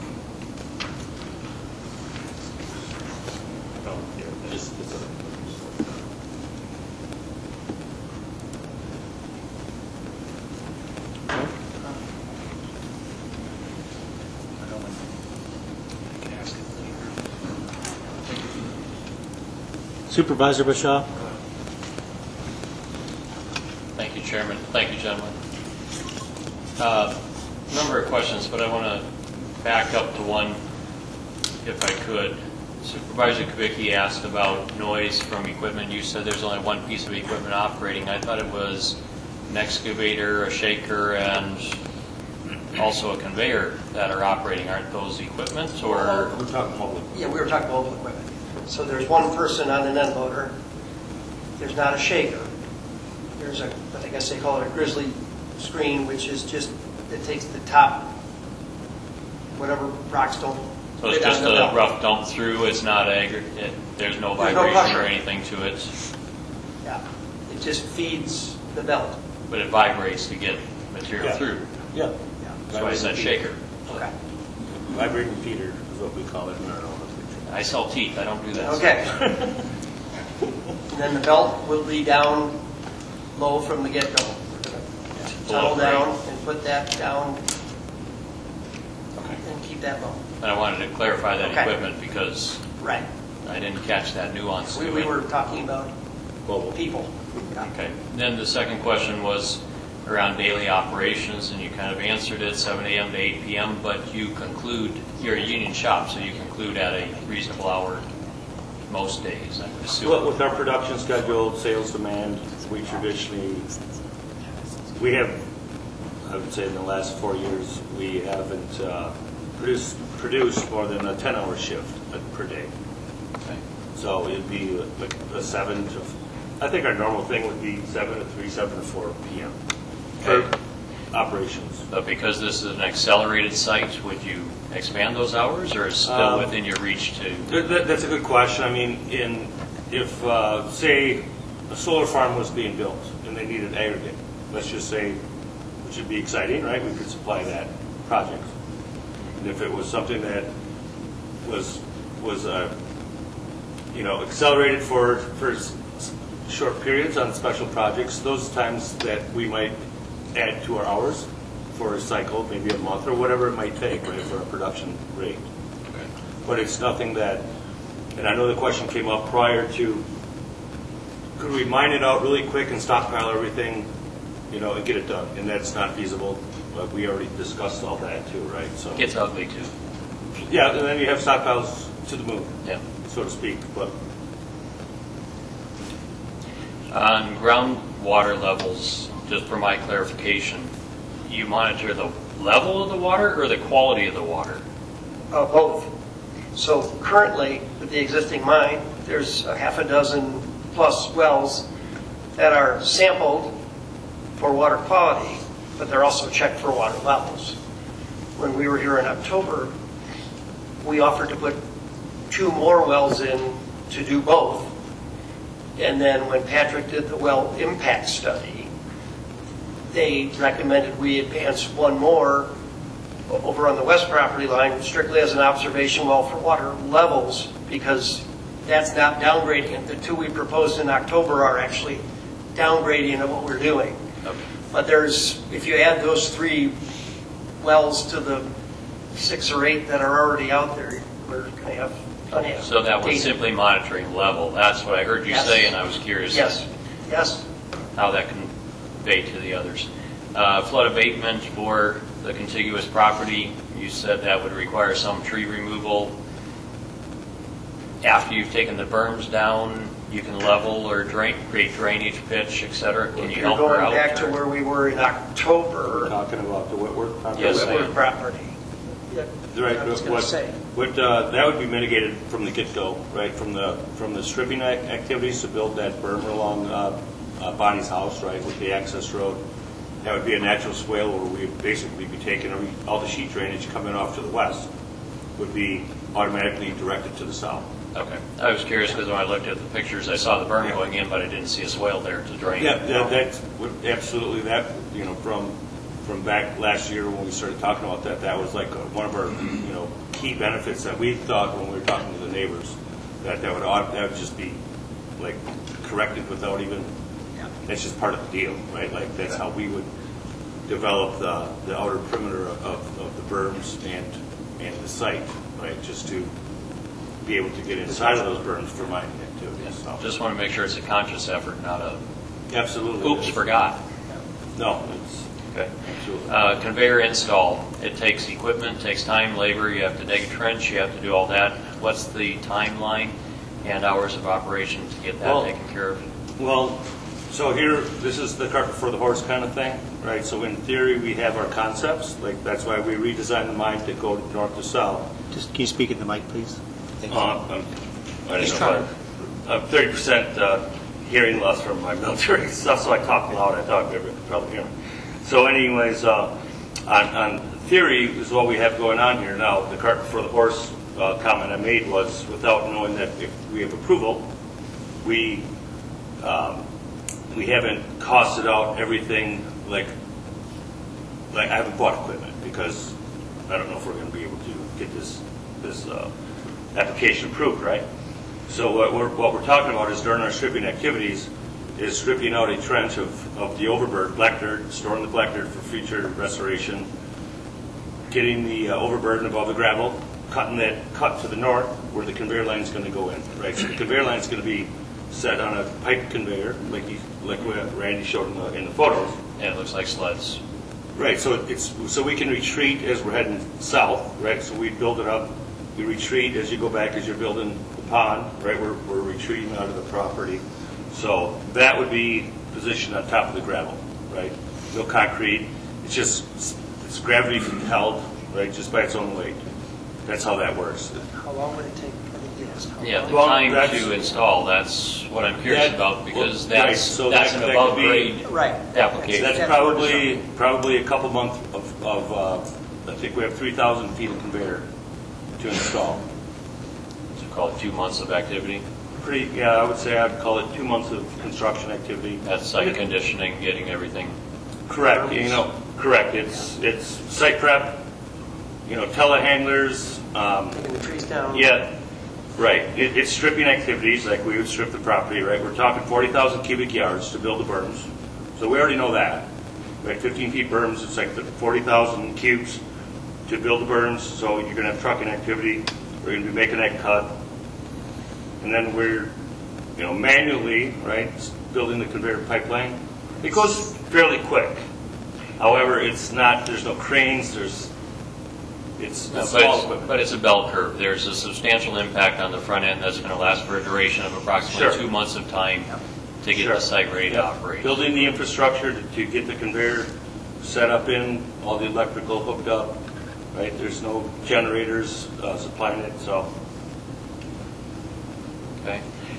Supervisor Bashaw. Thank you, Chairman. Thank you, gentlemen. Number of questions, but I want to back up to one, if I could. Supervisor Kubicki asked about noise from equipment. You said there's only one piece of equipment operating. I thought it was an excavator, a shaker, and also a conveyor that are operating. Aren't those equipment, or? We're talking mobile. Yeah, we were talking mobile equipment. So there's one person on an end loader. There's not a shaker. There's I guess they call it a grizzly screen, which is just, it takes the top, whatever rocks don't. So it's just a rough dump through. It's not aggregate. There's no vibration or anything to it. Yeah, it just feeds the belt. But it vibrates to get material through. Yeah. That's why I said shaker. Okay. Vibrating feeder is what we call it in our office. I sell teeth. I don't do that. Okay. And then the belt will be down low from the get-go. Tunnel down and put that down and keep that low. And I wanted to clarify that equipment because right. I didn't catch that nuance. We were talking about people. Okay. Then the second question was around daily operations, and you kind of answered it, 7 a.m. to 8 p.m., but you conclude, you're a union shop, so you conclude at a reasonable hour most days, I would assume. Well, with our production schedule, sales demand, we traditionally, we have, I would say in the last 4 years, we haven't produced more than a 10-hour shift per day. Okay. So it'd be like a 7 to, I think our normal thing would be 7 to 3, 7 to 4 p.m. for operations. But because this is an accelerated site, would you expand those hours, or is it still within your reach to? That's a good question. I mean, if say a solar farm was being built and they needed aggregate, let's just say, which would be exciting, right? We could supply that project. And if it was something that was accelerated for short periods on special projects, those times that we might add to our hours for a cycle, maybe a month or whatever it might take, right, for a production rate. Okay. But it's nothing that, and I know the question came up prior to, could we mine it out really quick and stockpile everything, and get it done? And that's not feasible. But we already discussed all that too, right? So it gets ugly too. Yeah, and then you have stockpiles to the moon, so to speak. But on groundwater levels, just for my clarification, you monitor the level of the water or the quality of the water? Both. So currently, with the existing mine, there's a half a dozen plus wells that are sampled for water quality, but they're also checked for water levels. When we were here in October, we offered to put 2 more wells in to do both. And then when Patrick did the well impact study, they recommended we advance 1 more over on the west property line strictly as an observation well for water levels, because that's not downgrading it. The 2 we proposed in October are actually downgrading of what we're doing. Okay. But there's, if you add those 3 wells to the 6 or 8 that are already out there, we're going to have plenty of So that was data. simply monitoring level. That's what I heard you Yes. say, and I was curious Yes, yes. how that can convey to the others. Flood abatement for the contiguous property, you said that would require some tree removal. After you've taken the berms down, you can level or create drainage pitch, et cetera. Can you You're help her going out? back to there? where we were in October. Talking about the Whitworth property? Yes, the Whitworth property. Right, I was but going to say. that would be mitigated from the get-go, right? From the stripping activities to build that berm along Bonnie's house, right, with the access road. That would be a natural swale where we'd basically be taking all the sheet drainage coming off to the west would be automatically directed to the south. Okay. I was curious because when I looked at the pictures, I saw the berm going in, but I didn't see a swale there to drain. Yeah, that's absolutely that. You know, from back last year when we started talking about that, that was like one of our key benefits that we thought when we were talking to the neighbors that would just be like corrected without even. That's just part of the deal, right? Like that's how we would develop the outer perimeter of the berms and the site, right? Just to be able to get inside of those berms for mining activities. So. Just want to make sure it's a conscious effort, not a Absolutely. oops, forgot. No, it's Okay. absolutely. Conveyor install. It takes equipment, takes time, labor. You have to dig a trench. You have to do all that. What's the timeline and hours of operation to get that taken care of? Well, so here, this is the cart before the horse kind of thing, right? So in theory, we have our concepts. Like that's why we redesigned the mine to go north to south. Just can you speak in the mic, please? Thank you. I didn't know. I'm 30% hearing loss from my military stuff, so I talk loud. I thought everyone could probably hear me. So anyways, on theory is what we have going on here now. The cart before the horse comment I made was without knowing that if we have approval, we haven't costed out everything like I haven't bought equipment because I don't know if we're going to be able to get this application approved, right? So what we're talking about is during our stripping activities is stripping out a trench of the overburden, black dirt, storing the black dirt for future restoration, getting the overburden above the gravel, cutting that cut to the north where the conveyor line is going to go in, right? So the conveyor line is going to be set on a pipe conveyor, like what Randy showed in the photos. Yeah, it looks like sleds. Right, so we can retreat as we're heading south, right? So we build it up. You retreat as you go back as you're building the pond, right? We're retreating out of the property. So that would be positioned on top of the gravel, right? No concrete. It's gravity held, right? Just by its own weight. That's how that works. How long would it take? Yeah, the Well, time that's- to install, that's what I'm curious about because well, right, that's so that's that an could above be- grade Right. application. That's probably a couple months of I think we have 3,000 feet of conveyor to install. So call it 2 months of activity. I would say I'd call it 2 months of construction activity. That's site conditioning, getting everything. Correct. Correct. It's site prep. Telehandlers. Taking the trees down? Yeah. Right. It's stripping activities like we would strip the property. Right. We're talking 40,000 cubic yards to build the berms. So we already know that. Right. 15 feet berms. It's like 40,000 cubes to build the berms. So you're going to have trucking activity. We're going to be making that cut. And then we're, manually, right, building the conveyor pipeline. It goes fairly quick. However, it's not, there's no cranes, it's small equipment. But it's a bell curve. There's a substantial impact on the front end that's going to last for a duration of approximately Sure. 2 months of time to get Sure. the site ready to operate. Building the infrastructure to get the conveyor set up all the electrical hooked up, right? There's no generators supplying it, so. Okay.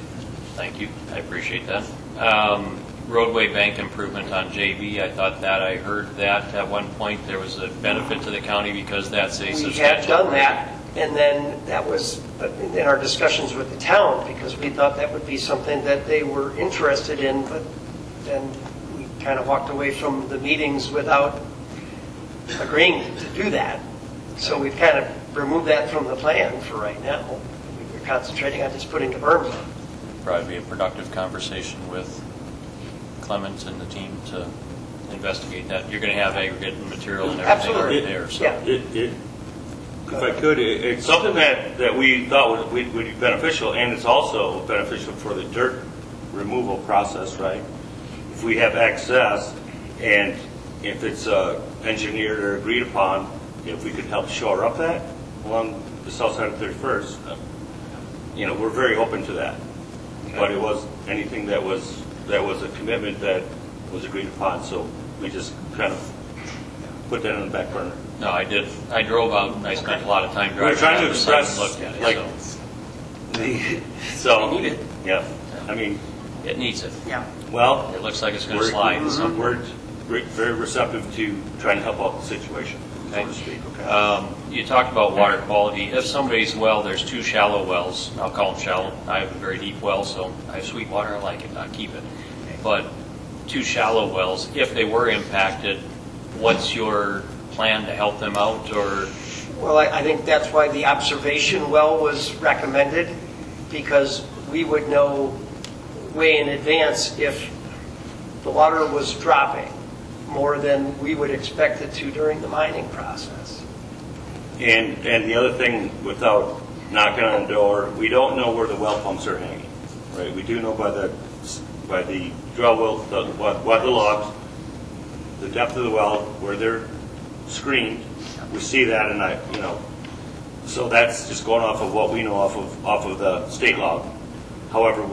Thank you. I appreciate that. Roadway bank improvement on JV, I thought that, I heard that at one point there was a benefit to the county because that's a We substantial. had done that, and then that was in our discussions with the town, because we thought that would be something that they were interested in, but then we kind of walked away from the meetings without agreeing to do that. So we've kind of removed that from the plan for right now. We're concentrating on just putting the berms on. Probably be a productive conversation with Clements and the team to investigate that. You're going to have aggregate and material and everything already there. So. Yeah. If I could, it's something that we thought would be beneficial, and it's also beneficial for the dirt removal process, right? If we have access, and if it's engineered or agreed upon, if we could help shore up that along the south side of 31st, we're very open to that. Okay. But it was anything that was a commitment that was agreed upon, so we just kind of put that on the back burner. No, I did. I drove out and I spent a lot of time driving. We're trying to down the site and express, looked at it, like, so. Need it. Yeah, I mean. It needs it. Yeah. Well. It looks like it's going to slide. We're very receptive to trying to help out the situation, so to speak. Okay. You talked about water quality. If somebody's well, there's 2 shallow wells. I'll call them shallow. I have a very deep well, so I have sweet water. I like it. I'll keep it. But 2 shallow wells, if they were impacted, what's your plan to help them out? Or Well, I think that's why the observation well was recommended, because we would know way in advance if the water was dropping more than we would expect it to during the mining process. And the other thing, without knocking on the door, we don't know where the well pumps are hanging, right? We do know by the drill well, the logs, the depth of the well, where they're screened. We see that, and so that's just going off of what we know off of the state log. However,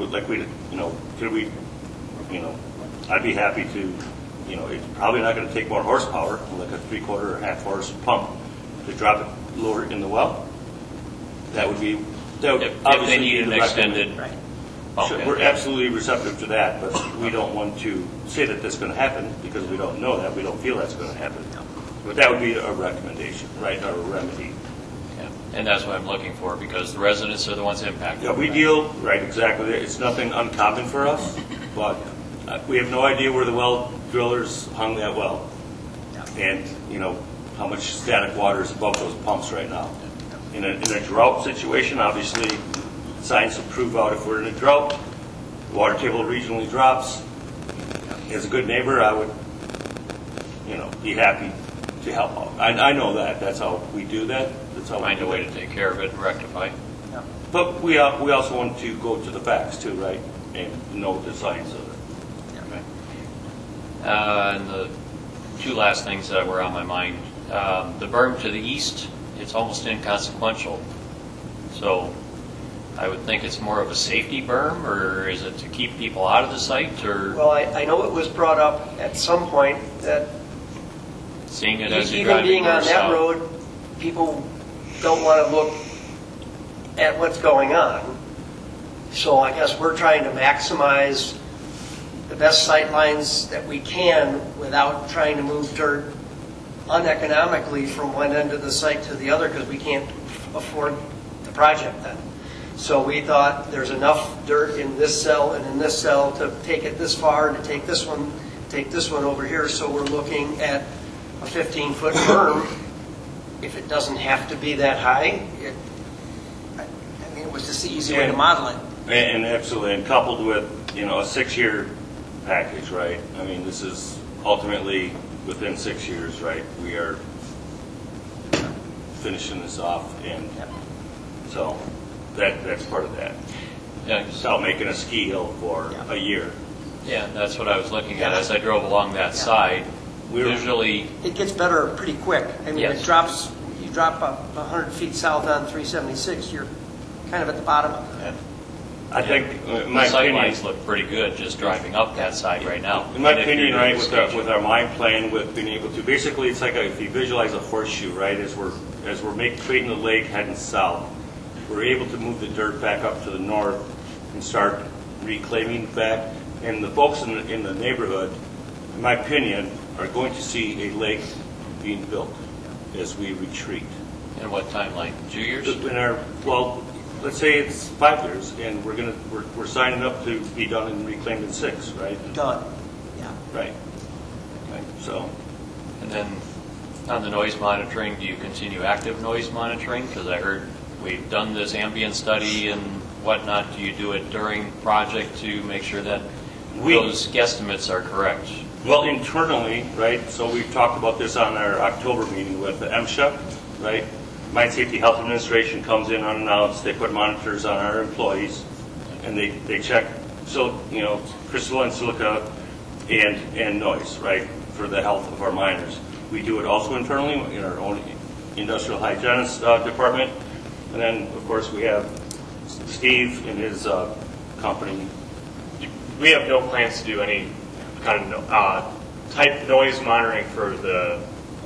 I'd be happy to, it's probably not going to take more horsepower, like a 3/4 or half horse pump, to drop it lower in the well. That would if obviously they need an extended pump. Sure, we're absolutely receptive to that, but we don't want to say that that's going to happen because we don't know that. We don't feel that's going to happen. But that would be a recommendation, right, or a remedy. Yeah. And that's what I'm looking for, because the residents are the ones impacted. Yeah, we deal, right, exactly. It's nothing uncommon for us, but we have no idea where the well drillers hung that well. And, how much static water is above those pumps right now. In a drought situation, obviously, science will prove out if we're in a drought, the water table regionally drops. As a good neighbor, I would, be happy to help out. I know that. That's how we do that. That's how Find a way to take care of it and rectify. Yeah. But we also want to go to the facts too, right? And know the science of it. Okay. And the 2 last things that were on my mind. The berm to the east, it's almost inconsequential. So I would think it's more of a safety berm, or is it to keep people out of the site? Or Well, I know it was brought up at some point that seeing it as you're even driving being on north that south. road, people don't want to look at what's going on. So I guess we're trying to maximize the best sight lines that we can without trying to move dirt uneconomically from one end of the site to the other, because we can't afford the project then. So we thought there's enough dirt in this cell and in this cell to take it this far, to take this one over here. So we're looking at a 15-foot berm. If it doesn't have to be that high, it was just the easy way to model it. And absolutely, and coupled with, a 6-year package, right? I mean, this is ultimately within 6 years, right? We are finishing this off, and so that's part of that. Yeah, without making a ski hill for a year. Yeah, that's what I was looking at as I drove along that side. Visually, it gets better pretty quick. I mean, Yes. it drops. You drop 100 feet south on 376, you're kind of at the bottom of it. I think, the sight lines look pretty good just driving up that side right now. In my And if you're opinion, doing right, the with staging. our mind plan, with being able to, basically, it's like if you visualize a horseshoe, right, as we're creating the lake heading south, we're able to move the dirt back up to the north and start reclaiming back. And the folks in the neighborhood, in my opinion, are going to see a lake being built as we retreat. And what timeline? 2 years? Well, let's say it's 5 years, and we're signing up to be done and reclaimed in 6, right? Done, yeah. Right. Okay. So. And then on the noise monitoring, do you continue active noise monitoring? Because I heard we've done this ambient study and whatnot. Do you do it during project to make sure that those guesstimates are correct? Well, internally, right, so we talked about this on our October meeting with the MSHA, right? Mine Safety Health Administration comes in unannounced, they put monitors on our employees, and they check, so, you know, crystal and silica and noise, right, for the health of our miners. We do it also internally in our own industrial hygienist department, and then, of course, we have Steve and his company. We have no plans to do any kind of type noise monitoring for the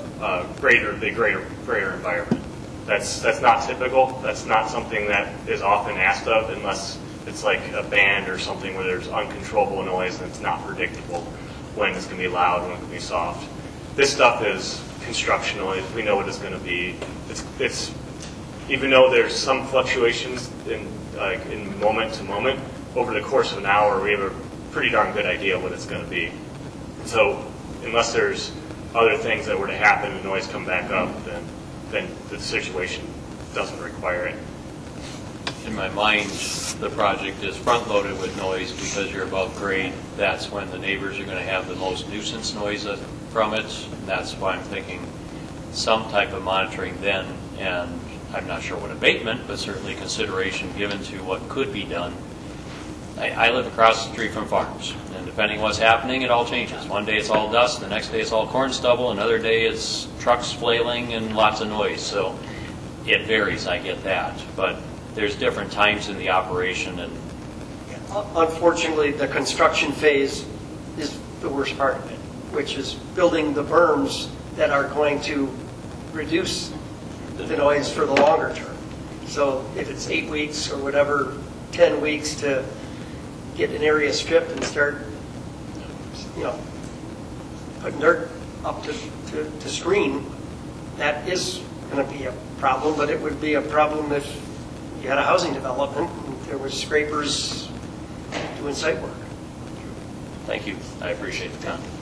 greater environment. That's not typical. That's not something that is often asked of unless it's like a band or something where there's uncontrollable noise and it's not predictable when it's going to be loud, when it's going to be soft. This stuff is construction noise. We know what it's going to be. It's even though there's some fluctuations in moment to moment, over the course of an hour, we have a pretty darn good idea what it's going to be. So unless there's other things that were to happen and noise come back up, then the situation doesn't require it. In my mind, the project is front-loaded with noise because you're above grade. That's when the neighbors are going to have the most nuisance noise from it. That's why I'm thinking some type of monitoring then, and I'm not sure what abatement, but certainly consideration given to what could be done. I live across the street from farms, and depending what's happening, it all changes. One day it's all dust, the next day it's all corn stubble, another day it's trucks flailing and lots of noise. So it varies, I get that. But there's different times in the operation. And unfortunately, the construction phase is the worst part of it, which is building the berms that are going to reduce the noise for the longer term. So if it's 8 weeks or whatever, 10 weeks to get an area stripped and start, you know, putting dirt up to screen, that is going to be a problem, but it would be a problem if you had a housing development and there were scrapers doing site work. Thank you. I appreciate the comment.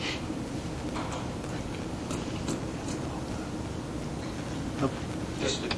Just to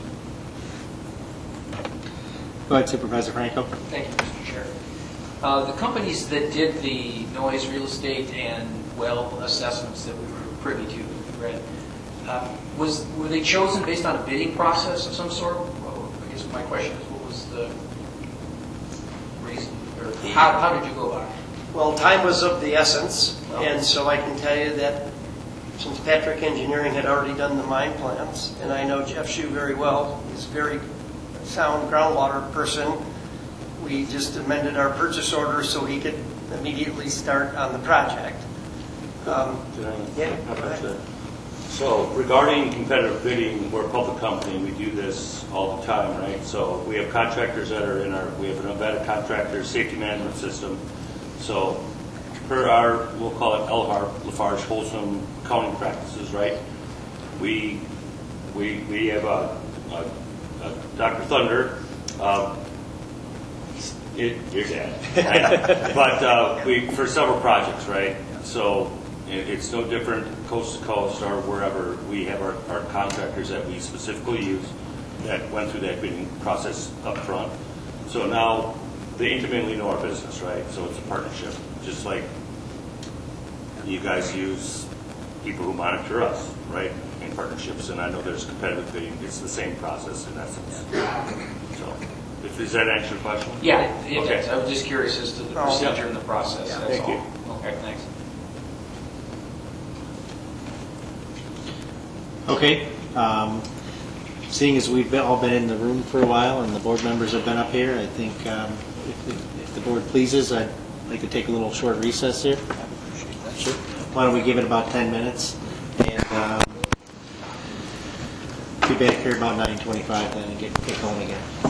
Go ahead, Supervisor Franco. Thank you, Mr. Chair. The companies that did the noise, real estate, and well assessments that we were privy to, read, were they chosen based on a bidding process of some sort? Well, I guess my question is, what was the reason, or how did you go about it? Well, time was of the essence, and so I can tell you that since Patrick Engineering had already done the mine plans, and I know Jeff Shue very well, he's a very sound groundwater person, we just amended our purchase order so he could immediately start on the project. So regarding competitive bidding, we're a public company, we do this all the time, right? So we have contractors that are we have an embedded contractor safety management system. So per our, we'll call it LHARP, Lafarge Wholesome Accounting Practices, right? We have a Dr. Thunder, your dad, but for several projects, right? So it's no different coast to coast or wherever. We have our contractors that we specifically use that went through that bidding process up front. So now they intimately know our business, right? So it's a partnership, just like you guys use people who monitor us, right, in partnerships. And I know there's competitive bidding. It's the same process in essence. So, does that answer your question? Yeah, it does. I was just curious as to the procedure and the process. Yeah. That's Thank all. you. Okay, thanks. Okay. Seeing as we've all been in the room for a while and the board members have been up here, I think if the board pleases, I'd like to take a little short recess here. Sure. Why don't we give it about 10 minutes and be back here about 9:25 then and get going again.